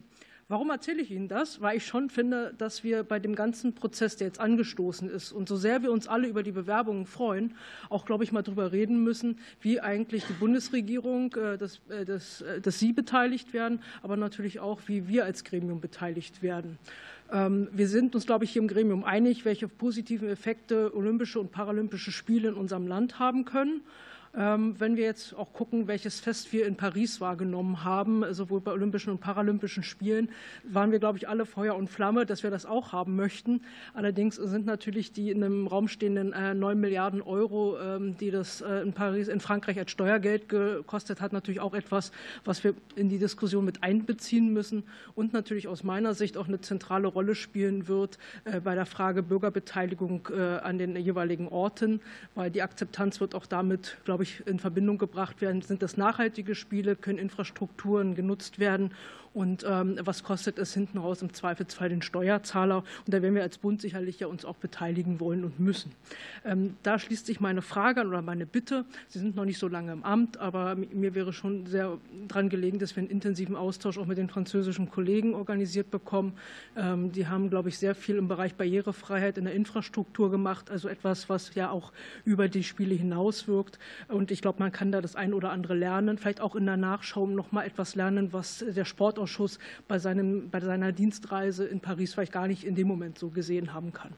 Warum erzähle ich Ihnen das? Weil ich schon finde, dass wir bei dem ganzen Prozess, der jetzt angestoßen ist, und so sehr wir uns alle über die Bewerbungen freuen, auch, glaube ich, mal darüber reden müssen, wie eigentlich die Bundesregierung, dass Sie beteiligt werden, aber natürlich auch, wie wir als Gremium beteiligt werden. Wir sind uns, glaube ich, hier im Gremium einig, welche positiven Effekte Olympische und Paralympische Spiele in unserem Land haben können. Wenn wir jetzt auch gucken, welches Fest wir in Paris wahrgenommen haben, sowohl bei Olympischen und Paralympischen Spielen, waren wir, glaube ich, alle Feuer und Flamme, dass wir das auch haben möchten. Allerdings sind natürlich die in einem Raum stehenden 9 Milliarden Euro, die das in Frankreich als Steuergeld gekostet hat, natürlich auch etwas, was wir in die Diskussion mit einbeziehen müssen und natürlich aus meiner Sicht auch eine zentrale Rolle spielen wird bei der Frage Bürgerbeteiligung an den jeweiligen Orten, weil die Akzeptanz wird auch damit, glaube ich, in Verbindung gebracht werden. Sind das nachhaltige Spiele? Können Infrastrukturen genutzt werden? Und was kostet es hinten raus im Zweifelsfall den Steuerzahler? Und da werden wir als Bund sicherlich ja uns auch beteiligen wollen und müssen. Da schließt sich meine Frage an oder meine Bitte. Sie sind noch nicht so lange im Amt, aber mir wäre schon sehr daran gelegen, dass wir einen intensiven Austausch auch mit den französischen Kollegen organisiert bekommen. Die haben, glaube ich, sehr viel im Bereich Barrierefreiheit in der Infrastruktur gemacht, also etwas, was ja auch über die Spiele hinaus wirkt. Und ich glaube, man kann da das ein oder andere lernen, vielleicht auch in der Nachschau noch mal etwas lernen, was der Sportausschuss bei seiner Dienstreise in Paris vielleicht gar nicht in dem Moment so gesehen haben kann.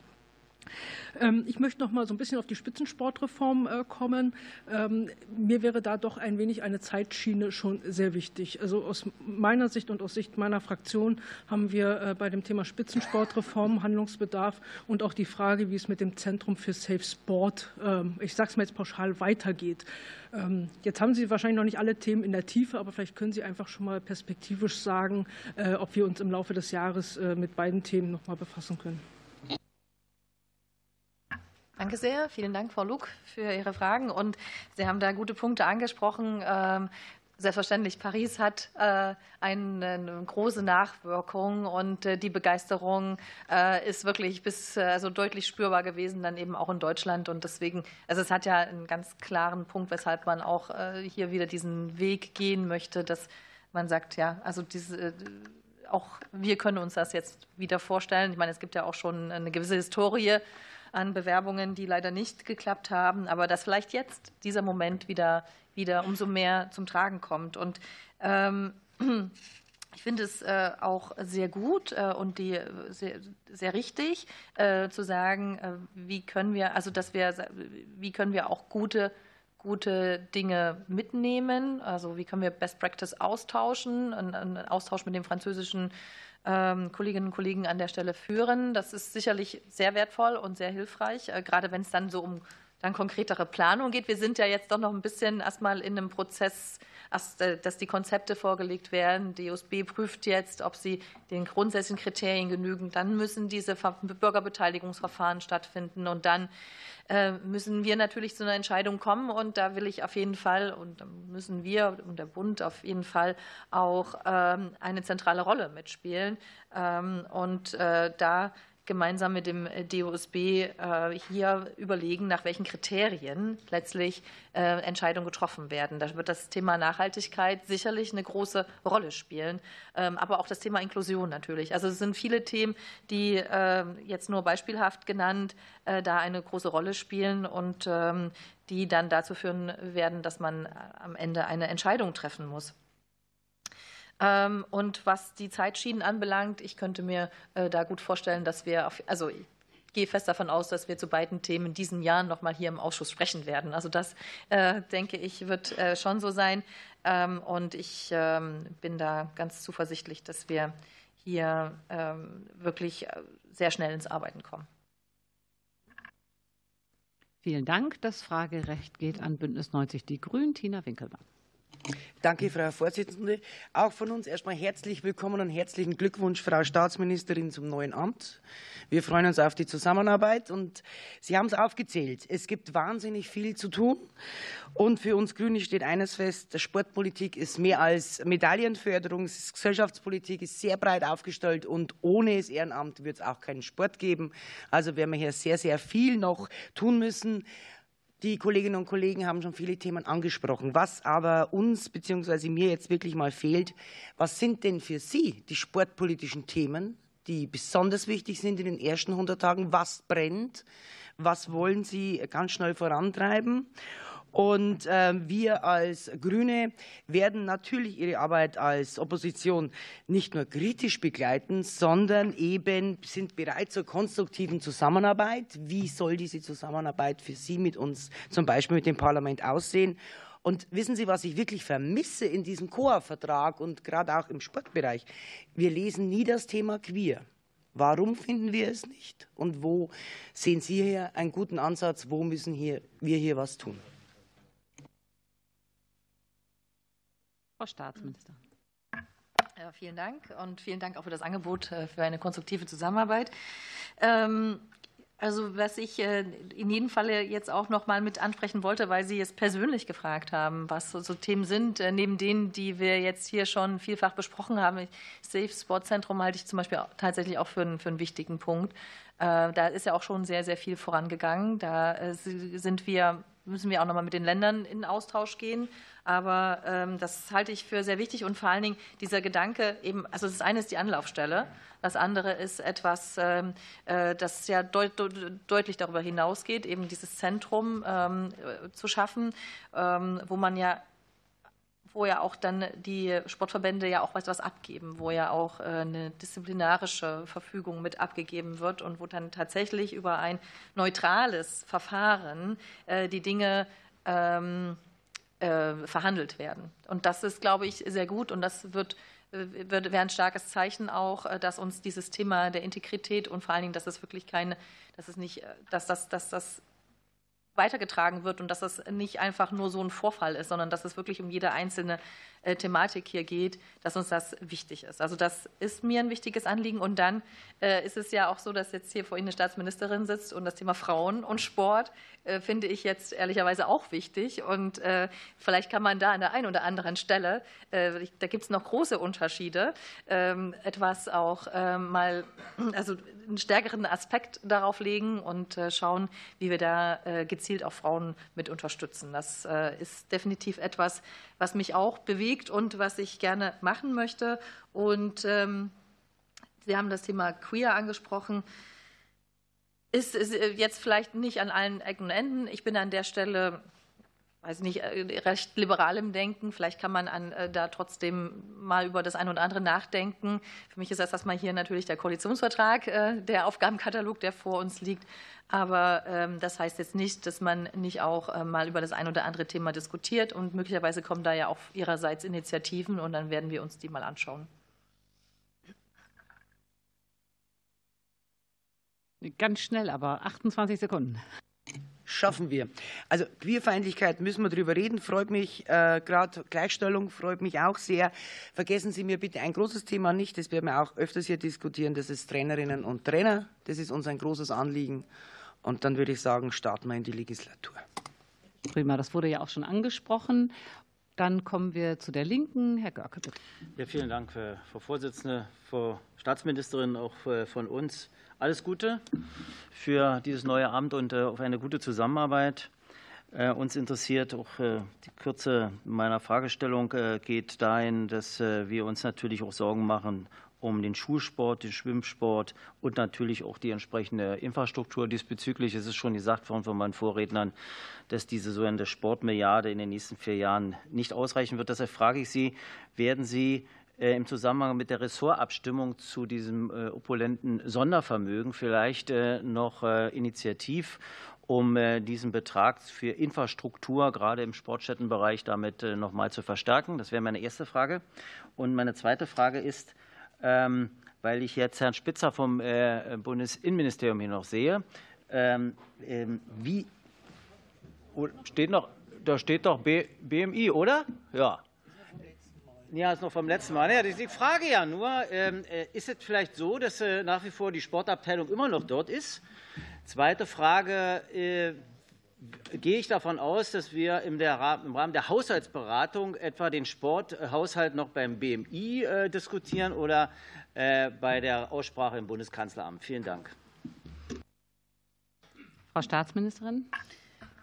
Ich möchte noch mal so ein bisschen auf die Spitzensportreform kommen. Mir wäre da doch ein wenig eine Zeitschiene schon sehr wichtig. Also aus meiner Sicht und aus Sicht meiner Fraktion haben wir bei dem Thema Spitzensportreform Handlungsbedarf und auch die Frage, wie es mit dem Zentrum für Safe Sport, ich sage es mal jetzt pauschal, weitergeht. Jetzt haben Sie wahrscheinlich noch nicht alle Themen in der Tiefe, aber vielleicht können Sie einfach schon mal perspektivisch sagen, ob wir uns im Laufe des Jahres mit beiden Themen noch mal befassen können. Danke sehr. Vielen Dank, Frau Luck, für Ihre Fragen. Und Sie haben da gute Punkte angesprochen. Selbstverständlich, Paris hat eine große Nachwirkung und die Begeisterung ist wirklich deutlich spürbar gewesen, dann eben auch in Deutschland. Und deswegen, also es hat ja einen ganz klaren Punkt, weshalb man auch hier wieder diesen Weg gehen möchte, dass man sagt, ja, also auch wir können uns das jetzt wieder vorstellen. Ich meine, es gibt ja auch schon eine gewisse Historie an Bewerbungen, die leider nicht geklappt haben, aber dass vielleicht jetzt dieser Moment wieder umso mehr zum Tragen kommt. Und ich finde es auch sehr gut und sehr richtig zu sagen, wie können wir auch gute Dinge mitnehmen, also wie können wir Best Practice austauschen, einen Austausch mit dem französischen Kolleginnen und Kollegen an der Stelle führen. Das ist sicherlich sehr wertvoll und sehr hilfreich, gerade wenn es dann so um dann konkretere Planung geht. Wir sind ja jetzt doch noch ein bisschen erstmal in einem Prozess, dass die Konzepte vorgelegt werden. Die DOSB prüft jetzt, ob sie den grundsätzlichen Kriterien genügen. Dann müssen diese Bürgerbeteiligungsverfahren stattfinden und dann müssen wir natürlich zu einer Entscheidung kommen. Und da will ich auf jeden Fall, und da müssen wir und der Bund auf jeden Fall auch eine zentrale Rolle mitspielen. Und da gemeinsam mit dem DOSB hier überlegen, nach welchen Kriterien letztlich Entscheidungen getroffen werden. Da wird das Thema Nachhaltigkeit sicherlich eine große Rolle spielen, aber auch das Thema Inklusion natürlich. Also es sind viele Themen, die jetzt nur beispielhaft genannt da eine große Rolle spielen und die dann dazu führen werden, dass man am Ende eine Entscheidung treffen muss. Und was die Zeitschienen anbelangt, ich könnte mir da gut vorstellen, dass wir, also ich gehe fest davon aus, dass wir zu beiden Themen in diesen Jahren noch mal hier im Ausschuss sprechen werden. Also das, denke ich, wird schon so sein. Und ich bin da ganz zuversichtlich, dass wir hier wirklich sehr schnell ins Arbeiten kommen. Vielen Dank. Das Fragerecht geht an Bündnis 90 Die Grünen. Tina Winkelmann. Danke, Frau Vorsitzende. Auch von uns erstmal herzlich willkommen und herzlichen Glückwunsch, Frau Staatsministerin, zum neuen Amt. Wir freuen uns auf die Zusammenarbeit und Sie haben es aufgezählt. Es gibt wahnsinnig viel zu tun und für uns Grüne steht eines fest, Sportpolitik ist mehr als Medaillenförderung, Gesellschaftspolitik ist sehr breit aufgestellt und ohne das Ehrenamt wird es auch keinen Sport geben. Also werden wir hier sehr, sehr viel noch tun müssen. Die Kolleginnen und Kollegen haben schon viele Themen angesprochen. Was aber uns bzw. mir jetzt wirklich mal fehlt, was sind denn für Sie die sportpolitischen Themen, die besonders wichtig sind in den ersten 100 Tagen? Was brennt? Was wollen Sie ganz schnell vorantreiben? Und wir als Grüne werden natürlich Ihre Arbeit als Opposition nicht nur kritisch begleiten, sondern eben sind bereit zur konstruktiven Zusammenarbeit. Wie soll diese Zusammenarbeit für Sie mit uns, zum Beispiel mit dem Parlament, aussehen? Und wissen Sie, was ich wirklich vermisse in diesem COA-Vertrag und gerade auch im Sportbereich? Wir lesen nie das Thema Queer. Warum finden wir es nicht? Und wo sehen Sie hier einen guten Ansatz? Wo müssen wir hier was tun? Frau Staatsministerin. Ja, vielen Dank und vielen Dank auch für das Angebot für eine konstruktive Zusammenarbeit. Also was ich in jedem Falle jetzt auch noch mal mit ansprechen wollte, weil Sie es persönlich gefragt haben, was so Themen sind, neben denen, die wir jetzt hier schon vielfach besprochen haben. Safe Sportzentrum halte ich zum Beispiel tatsächlich auch für einen wichtigen Punkt. Da ist ja auch schon sehr, sehr viel vorangegangen. Da müssen wir auch noch mal mit den Ländern in Austausch gehen. Aber das halte ich für sehr wichtig und vor allen Dingen dieser Gedanke eben, also das eine ist die Anlaufstelle, das andere ist etwas, das ja deutlich darüber hinausgeht, eben dieses Zentrum zu schaffen, wo ja auch dann die Sportverbände ja auch was abgeben, wo ja auch eine disziplinarische Verfügung mit abgegeben wird und wo dann tatsächlich über ein neutrales Verfahren die Dinge verhandelt werden. Und das ist, glaube ich, sehr gut und das wäre ein starkes Zeichen auch, dass uns dieses Thema der Integrität und vor allen Dingen, dass es wirklich dass das weitergetragen wird und dass das nicht einfach nur so ein Vorfall ist, sondern dass es wirklich um jede einzelne Thematik hier geht, dass uns das wichtig ist. Also das ist mir ein wichtiges Anliegen. Und dann ist es ja auch so, dass jetzt hier vor Ihnen eine Staatsministerin sitzt und das Thema Frauen und Sport finde ich jetzt ehrlicherweise auch wichtig. Und vielleicht kann man da an der einen oder anderen Stelle, da gibt es noch große Unterschiede, etwas auch also einen stärkeren Aspekt darauf legen und schauen, wie wir da gezielt auch Frauen mit unterstützen. Das ist definitiv etwas, was mich auch bewegt und was ich gerne machen möchte. Und Sie haben das Thema Queer angesprochen. Ist jetzt vielleicht nicht an allen Ecken und Enden. Ich bin an der Stelle, weiß nicht, recht liberal im Denken. Vielleicht kann man da trotzdem mal über das eine oder andere nachdenken. Für mich ist das erstmal hier natürlich der Koalitionsvertrag, der Aufgabenkatalog, der vor uns liegt. Aber das heißt jetzt nicht, dass man nicht auch mal über das ein oder andere Thema diskutiert. Und möglicherweise kommen da ja auch Ihrerseits Initiativen und dann werden wir uns die mal anschauen. Ganz schnell, aber 28 Sekunden. Schaffen wir. Also Queerfeindlichkeit müssen wir drüber reden, freut mich, gerade Gleichstellung freut mich auch sehr. Vergessen Sie mir bitte ein großes Thema nicht, das werden wir auch öfters hier diskutieren, das ist Trainerinnen und Trainer, das ist uns ein großes Anliegen und dann würde ich sagen, starten wir in die Legislatur. Prima, das wurde ja auch schon angesprochen. Dann kommen wir zu der Linken. Herr Görke, bitte. Ja, vielen Dank, Frau Vorsitzende, Frau Staatsministerin, auch von uns. Alles Gute für dieses neue Amt und auf eine gute Zusammenarbeit. Uns interessiert auch die Kürze meiner Fragestellung geht dahin, dass wir uns natürlich auch Sorgen machen um den Schulsport, den Schwimmsport und natürlich auch die entsprechende Infrastruktur diesbezüglich. Es ist schon gesagt worden von meinen Vorrednern, dass diese sogenannte Sportmilliarde in den nächsten 4 Jahren nicht ausreichen wird. Deshalb frage ich Sie, werden Sie im Zusammenhang mit der Ressortabstimmung zu diesem opulenten Sondervermögen vielleicht noch initiativ, um diesen Betrag für Infrastruktur, gerade im Sportstättenbereich, damit noch mal zu verstärken? Das wäre meine erste Frage. Und meine zweite Frage ist, weil ich jetzt Herrn Spitzer vom Bundesinnenministerium hier noch sehe, wie steht noch, da steht doch BMI, oder? Ja. Ja, ist noch vom letzten Mal. Ja, ich frage ja nur, ist es vielleicht so, dass nach wie vor die Sportabteilung immer noch dort ist? Zweite Frage, gehe ich davon aus, dass wir im Rahmen der Haushaltsberatung etwa den Sporthaushalt noch beim BMI diskutieren oder bei der Aussprache im Bundeskanzleramt? Vielen Dank. Frau Staatsministerin.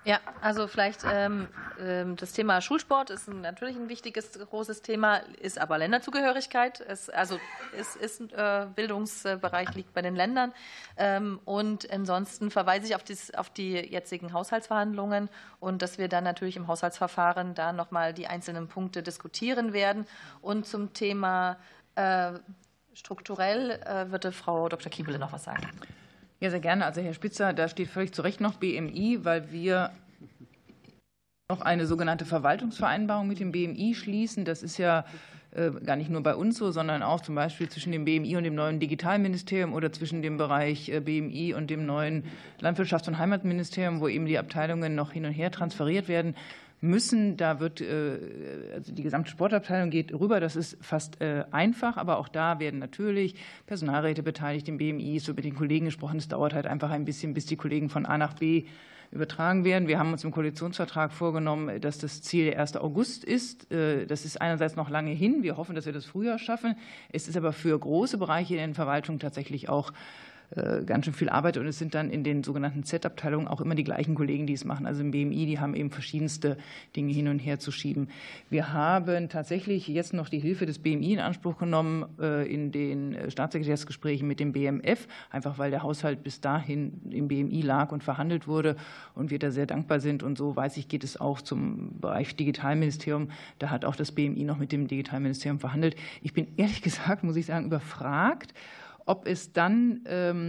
Ja, also vielleicht das Thema Schulsport ist natürlich ein wichtiges, großes Thema, ist aber Länderzugehörigkeit. Bildungsbereich liegt bei den Ländern. Und ansonsten verweise ich auf die jetzigen Haushaltsverhandlungen und dass wir dann natürlich im Haushaltsverfahren da nochmal die einzelnen Punkte diskutieren werden. Und zum Thema strukturell würde Frau Dr. Kiebele noch was sagen. Ja, sehr gerne. Also Herr Spitzer, da steht völlig zu Recht noch BMI, weil wir noch eine sogenannte Verwaltungsvereinbarung mit dem BMI schließen. Das ist ja gar nicht nur bei uns so, sondern auch zum Beispiel zwischen dem BMI und dem neuen Digitalministerium oder zwischen dem Bereich BMI und dem neuen Landwirtschafts- und Heimatministerium, wo eben die Abteilungen noch hin und her transferiert werden müssen. Da wird also die gesamte Sportabteilung geht rüber. Das ist fast einfach, aber auch da werden natürlich Personalräte beteiligt, im BMI ist so mit den Kollegen gesprochen. Es dauert halt einfach ein bisschen, bis die Kollegen von A nach B übertragen werden. Wir haben uns im Koalitionsvertrag vorgenommen, dass das Ziel der 1. August ist. Das ist einerseits noch lange hin. Wir hoffen, dass wir das früher schaffen. Es ist aber für große Bereiche in den Verwaltungen tatsächlich auch ganz schön viel Arbeit und es sind dann in den sogenannten Z-Abteilungen auch immer die gleichen Kollegen, die es machen. Also im BMI, die haben eben verschiedenste Dinge hin und her zu schieben. Wir haben tatsächlich jetzt noch die Hilfe des BMI in Anspruch genommen in den Staatssekretärsgesprächen mit dem BMF, einfach weil der Haushalt bis dahin im BMI lag und verhandelt wurde und wir da sehr dankbar sind. Und so weiß ich, geht es auch zum Bereich Digitalministerium. Da hat auch das BMI noch mit dem Digitalministerium verhandelt. Ich bin ehrlich gesagt, muss ich sagen, überfragt, ob es dann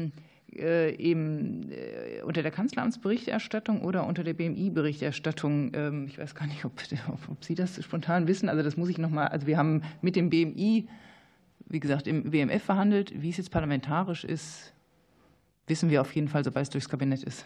eben unter der Kanzleramtsberichterstattung oder unter der BMI-Berichterstattung, ich weiß gar nicht, ob Sie das spontan wissen, also das muss ich nochmal, also wir haben mit dem BMI, wie gesagt, im WMF verhandelt, wie es jetzt parlamentarisch ist, wissen wir auf jeden Fall, sobald es durchs Kabinett ist.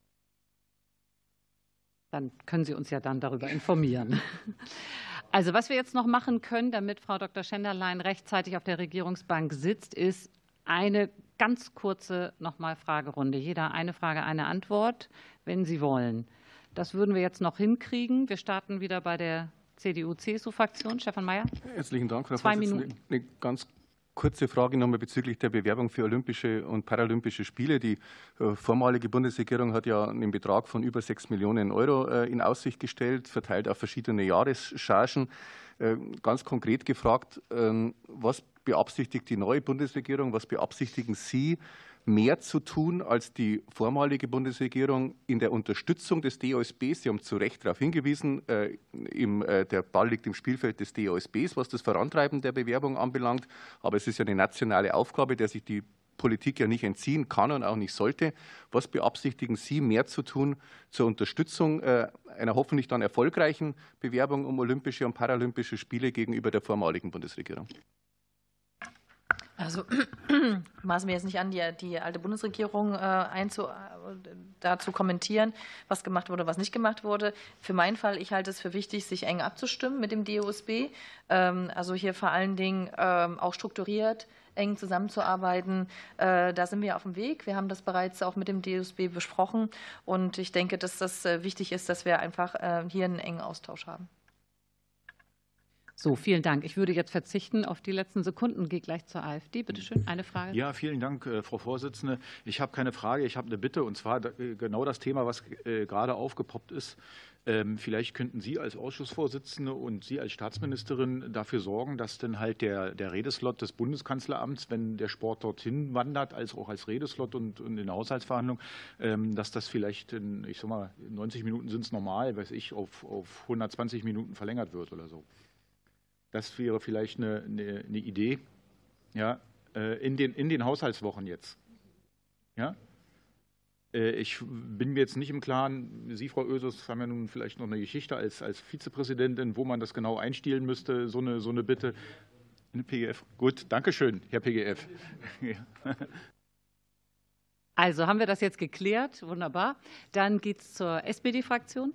Dann können Sie uns ja dann darüber informieren. Also was wir jetzt noch machen können, damit Frau Dr. Schenderlein rechtzeitig auf der Regierungsbank sitzt, ist eine ganz kurze nochmal Fragerunde. Jeder eine Frage, eine Antwort, wenn Sie wollen. Das würden wir jetzt noch hinkriegen. Wir starten wieder bei der CDU-CSU-Fraktion. Stefan Mayer. Herzlichen Dank, Frau 2 Vorsitzende. Minuten. Eine ganz kurze Frage nochmal bezüglich der Bewerbung für Olympische und Paralympische Spiele. Die vormalige Bundesregierung hat ja einen Betrag von über 6 Millionen Euro in Aussicht gestellt, verteilt auf verschiedene Jahreschargen. Ganz konkret gefragt, was beabsichtigt die neue Bundesregierung, was beabsichtigen Sie, mehr zu tun als die vormalige Bundesregierung in der Unterstützung des DOSBs? Sie haben zu Recht darauf hingewiesen, der Ball liegt im Spielfeld des DOSBs, was das Vorantreiben der Bewerbung anbelangt. Aber es ist ja eine nationale Aufgabe, der sich die Politik ja nicht entziehen kann und auch nicht sollte. Was beabsichtigen Sie, mehr zu tun zur Unterstützung einer hoffentlich dann erfolgreichen Bewerbung um Olympische und Paralympische Spiele gegenüber der vormaligen Bundesregierung? Also maßen wir jetzt nicht an, die alte Bundesregierung dazu kommentieren, was gemacht wurde, was nicht gemacht wurde. Für meinen Fall, ich halte es für wichtig, sich eng abzustimmen mit dem DOSB. Also hier vor allen Dingen auch strukturiert, eng zusammenzuarbeiten. Da sind wir auf dem Weg. Wir haben das bereits auch mit dem DOSB besprochen. Und ich denke, dass das wichtig ist, dass wir einfach hier einen engen Austausch haben. So, vielen Dank. Ich würde jetzt verzichten auf die letzten Sekunden. Gehe gleich zur AfD. Bitte schön, eine Frage. Ja, vielen Dank, Frau Vorsitzende. Ich habe keine Frage, ich habe eine Bitte, und zwar genau das Thema, was gerade aufgepoppt ist. Vielleicht könnten Sie als Ausschussvorsitzende und Sie als Staatsministerin dafür sorgen, dass dann halt der Redeslot des Bundeskanzleramts, wenn der Sport dorthin wandert, als auch als Redeslot und in der Haushaltsverhandlung, dass das vielleicht, ich sag mal, 90 Minuten sind es normal, weiß ich, auf 120 Minuten verlängert wird oder so. Das wäre vielleicht eine Idee, ja, in den Haushaltswochen jetzt. Ja? Ich bin mir jetzt nicht im Klaren, Sie, Frau Oesus, haben ja nun vielleicht noch eine Geschichte als Vizepräsidentin, wo man das genau einstielen müsste, so eine Bitte. Eine PGF. Gut, danke schön, Herr PGF. Ja. Also haben wir das jetzt geklärt. Wunderbar. Dann geht es zur SPD-Fraktion.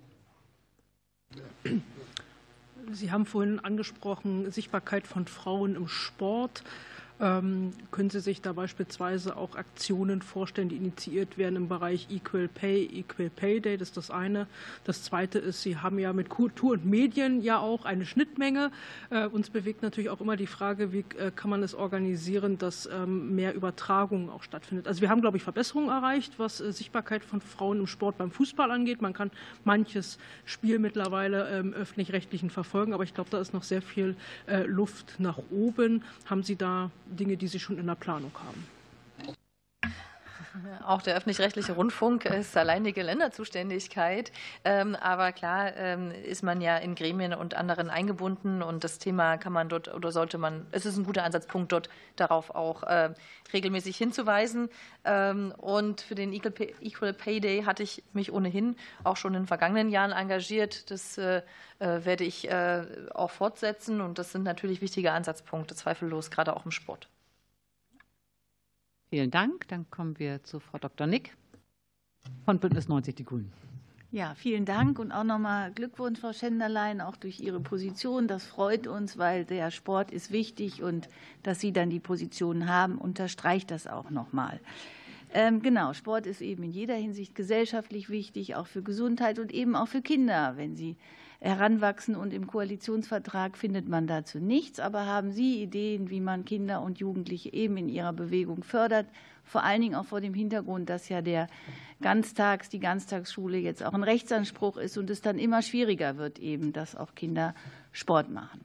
Sie haben vorhin angesprochen, Sichtbarkeit von Frauen im Sport. Können Sie sich da beispielsweise auch Aktionen vorstellen, die initiiert werden im Bereich Equal Pay Day? Das ist das eine. Das zweite ist, Sie haben ja mit Kultur und Medien ja auch eine Schnittmenge. Uns bewegt natürlich auch immer die Frage, wie kann man es organisieren, dass mehr Übertragungen auch stattfindet. Also wir haben, glaube ich, Verbesserungen erreicht, was Sichtbarkeit von Frauen im Sport beim Fußball angeht. Man kann manches Spiel mittlerweile im Öffentlich-Rechtlichen verfolgen, aber ich glaube, da ist noch sehr viel Luft nach oben. Haben Sie da Dinge, die Sie schon in der Planung haben? Auch der öffentlich-rechtliche Rundfunk ist alleinige Länderzuständigkeit. Aber klar ist man ja in Gremien und anderen eingebunden und das Thema kann man dort oder sollte man, es ist ein guter Ansatzpunkt, dort darauf auch regelmäßig hinzuweisen. Und für den Equal Pay Day hatte ich mich ohnehin auch schon in den vergangenen Jahren engagiert. Das werde ich auch fortsetzen und das sind natürlich wichtige Ansatzpunkte, zweifellos, gerade auch im Sport. Vielen Dank. Dann kommen wir zu Frau Dr. Nick von Bündnis 90 Die Grünen. Ja, vielen Dank und auch nochmal Glückwunsch, Frau Schenderlein, auch durch Ihre Position. Das freut uns, weil der Sport ist wichtig und dass Sie dann die Position haben, unterstreicht das auch nochmal. Genau, Sport ist eben in jeder Hinsicht gesellschaftlich wichtig, auch für Gesundheit und eben auch für Kinder, wenn sie heranwachsen. Und im Koalitionsvertrag findet man dazu nichts. Aber haben Sie Ideen, wie man Kinder und Jugendliche eben in ihrer Bewegung fördert? Vor allen Dingen auch vor dem Hintergrund, dass ja die Ganztagsschule jetzt auch ein Rechtsanspruch ist und es dann immer schwieriger wird, eben, dass auch Kinder Sport machen.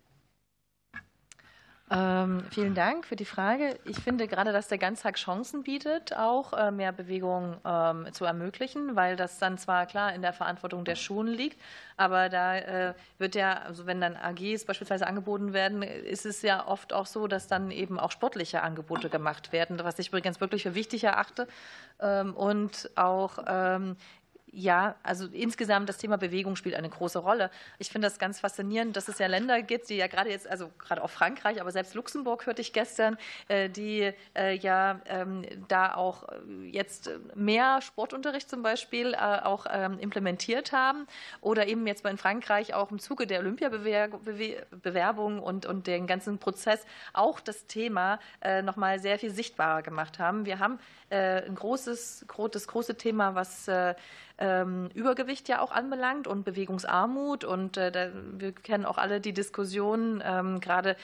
Vielen Dank für die Frage. Ich finde gerade, dass der Ganztag Chancen bietet, auch mehr Bewegung zu ermöglichen, weil das dann zwar klar in der Verantwortung der Schulen liegt, aber da wird ja, also wenn dann AGs beispielsweise angeboten werden, ist es ja oft auch so, dass dann eben auch sportliche Angebote gemacht werden, was ich übrigens wirklich für wichtig erachte und auch ja, also insgesamt das Thema Bewegung spielt eine große Rolle. Ich finde das ganz faszinierend, dass es ja Länder gibt, die ja gerade jetzt, also gerade auch Frankreich, aber selbst Luxemburg hörte ich gestern, die da auch jetzt mehr Sportunterricht zum Beispiel auch implementiert haben oder eben jetzt in Frankreich auch im Zuge der Olympiabewerbung und den ganzen Prozess auch das Thema nochmal sehr viel sichtbarer gemacht haben. Wir haben ein das große Thema, was Übergewicht ja auch anbelangt und Bewegungsarmut. Und wir kennen auch alle die Diskussion gerade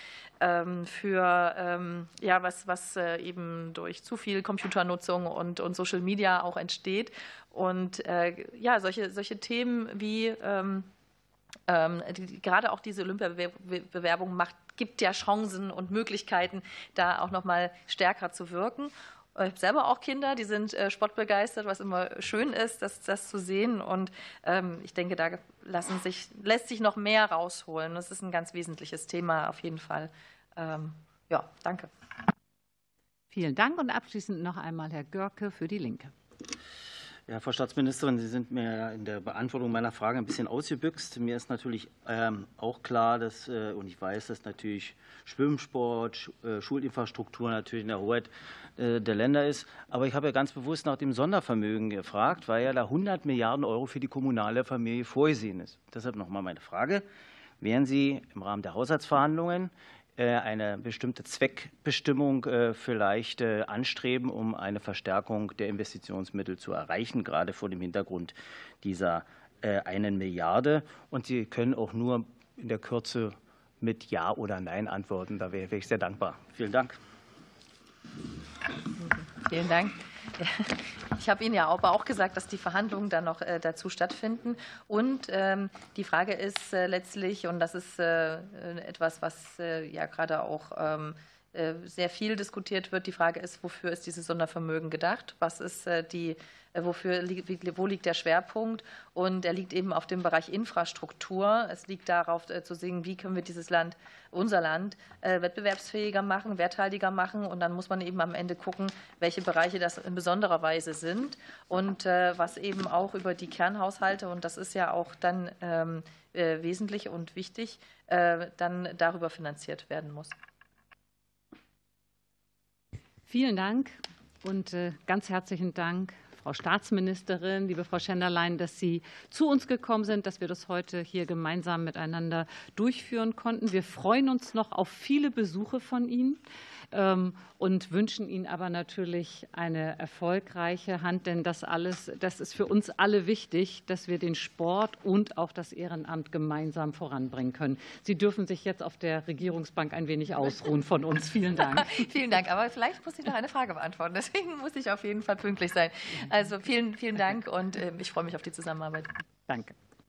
für was eben durch zu viel Computernutzung und Social Media auch entsteht. Und solche Themen wie gerade auch diese Olympiabewerbung gibt ja Chancen und Möglichkeiten, da auch noch mal stärker zu wirken. Ich habe selber auch Kinder, die sind sportbegeistert, was immer schön ist, das zu sehen. Und ich denke, da lässt sich noch mehr rausholen. Das ist ein ganz wesentliches Thema auf jeden Fall. Ja, danke. Vielen Dank und abschließend noch einmal Herr Görke für die Linke. Ja, Frau Staatsministerin, Sie sind mir in der Beantwortung meiner Frage ein bisschen ausgebüxt. Mir ist natürlich auch klar, dass, und ich weiß, dass natürlich Schwimmsport, Schulinfrastruktur natürlich in der Hoheit der Länder ist. Aber ich habe ja ganz bewusst nach dem Sondervermögen gefragt, weil ja da 100 Milliarden Euro für die kommunale Familie vorgesehen ist. Deshalb nochmal meine Frage. Werden Sie im Rahmen der Haushaltsverhandlungen eine bestimmte Zweckbestimmung vielleicht anstreben, um eine Verstärkung der Investitionsmittel zu erreichen, gerade vor dem Hintergrund dieser 1 Milliarde? Und Sie können auch nur in der Kürze mit Ja oder Nein antworten. Da wäre ich sehr dankbar. Vielen Dank. Vielen Dank. Ich habe Ihnen ja aber auch gesagt, dass die Verhandlungen dann noch dazu stattfinden. Und die Frage ist letztlich, und das ist etwas, was ja gerade auch sehr viel diskutiert wird, die Frage ist, wofür ist dieses Sondervermögen gedacht? Was ist wo liegt der Schwerpunkt? Und er liegt eben auf dem Bereich Infrastruktur. Es liegt darauf zu sehen, wie können wir unser Land wettbewerbsfähiger machen, werthaltiger machen. Und dann muss man eben am Ende gucken, welche Bereiche das in besonderer Weise sind und was eben auch über die Kernhaushalte, und das ist ja auch dann wesentlich und wichtig, dann darüber finanziert werden muss. Vielen Dank und ganz herzlichen Dank, Frau Staatsministerin, liebe Frau Schenderlein, dass Sie zu uns gekommen sind, dass wir das heute hier gemeinsam miteinander durchführen konnten. Wir freuen uns noch auf viele Besuche von Ihnen. und wünschen Ihnen aber natürlich eine erfolgreiche Hand, denn das ist für uns alle wichtig, dass wir den Sport und auch das Ehrenamt gemeinsam voranbringen können. Sie dürfen sich jetzt auf der Regierungsbank ein wenig ausruhen von uns. Vielen Dank. Vielen Dank, aber vielleicht muss ich noch eine Frage beantworten. Deswegen muss ich auf jeden Fall pünktlich sein. Also vielen Dank und ich freue mich auf die Zusammenarbeit. Danke.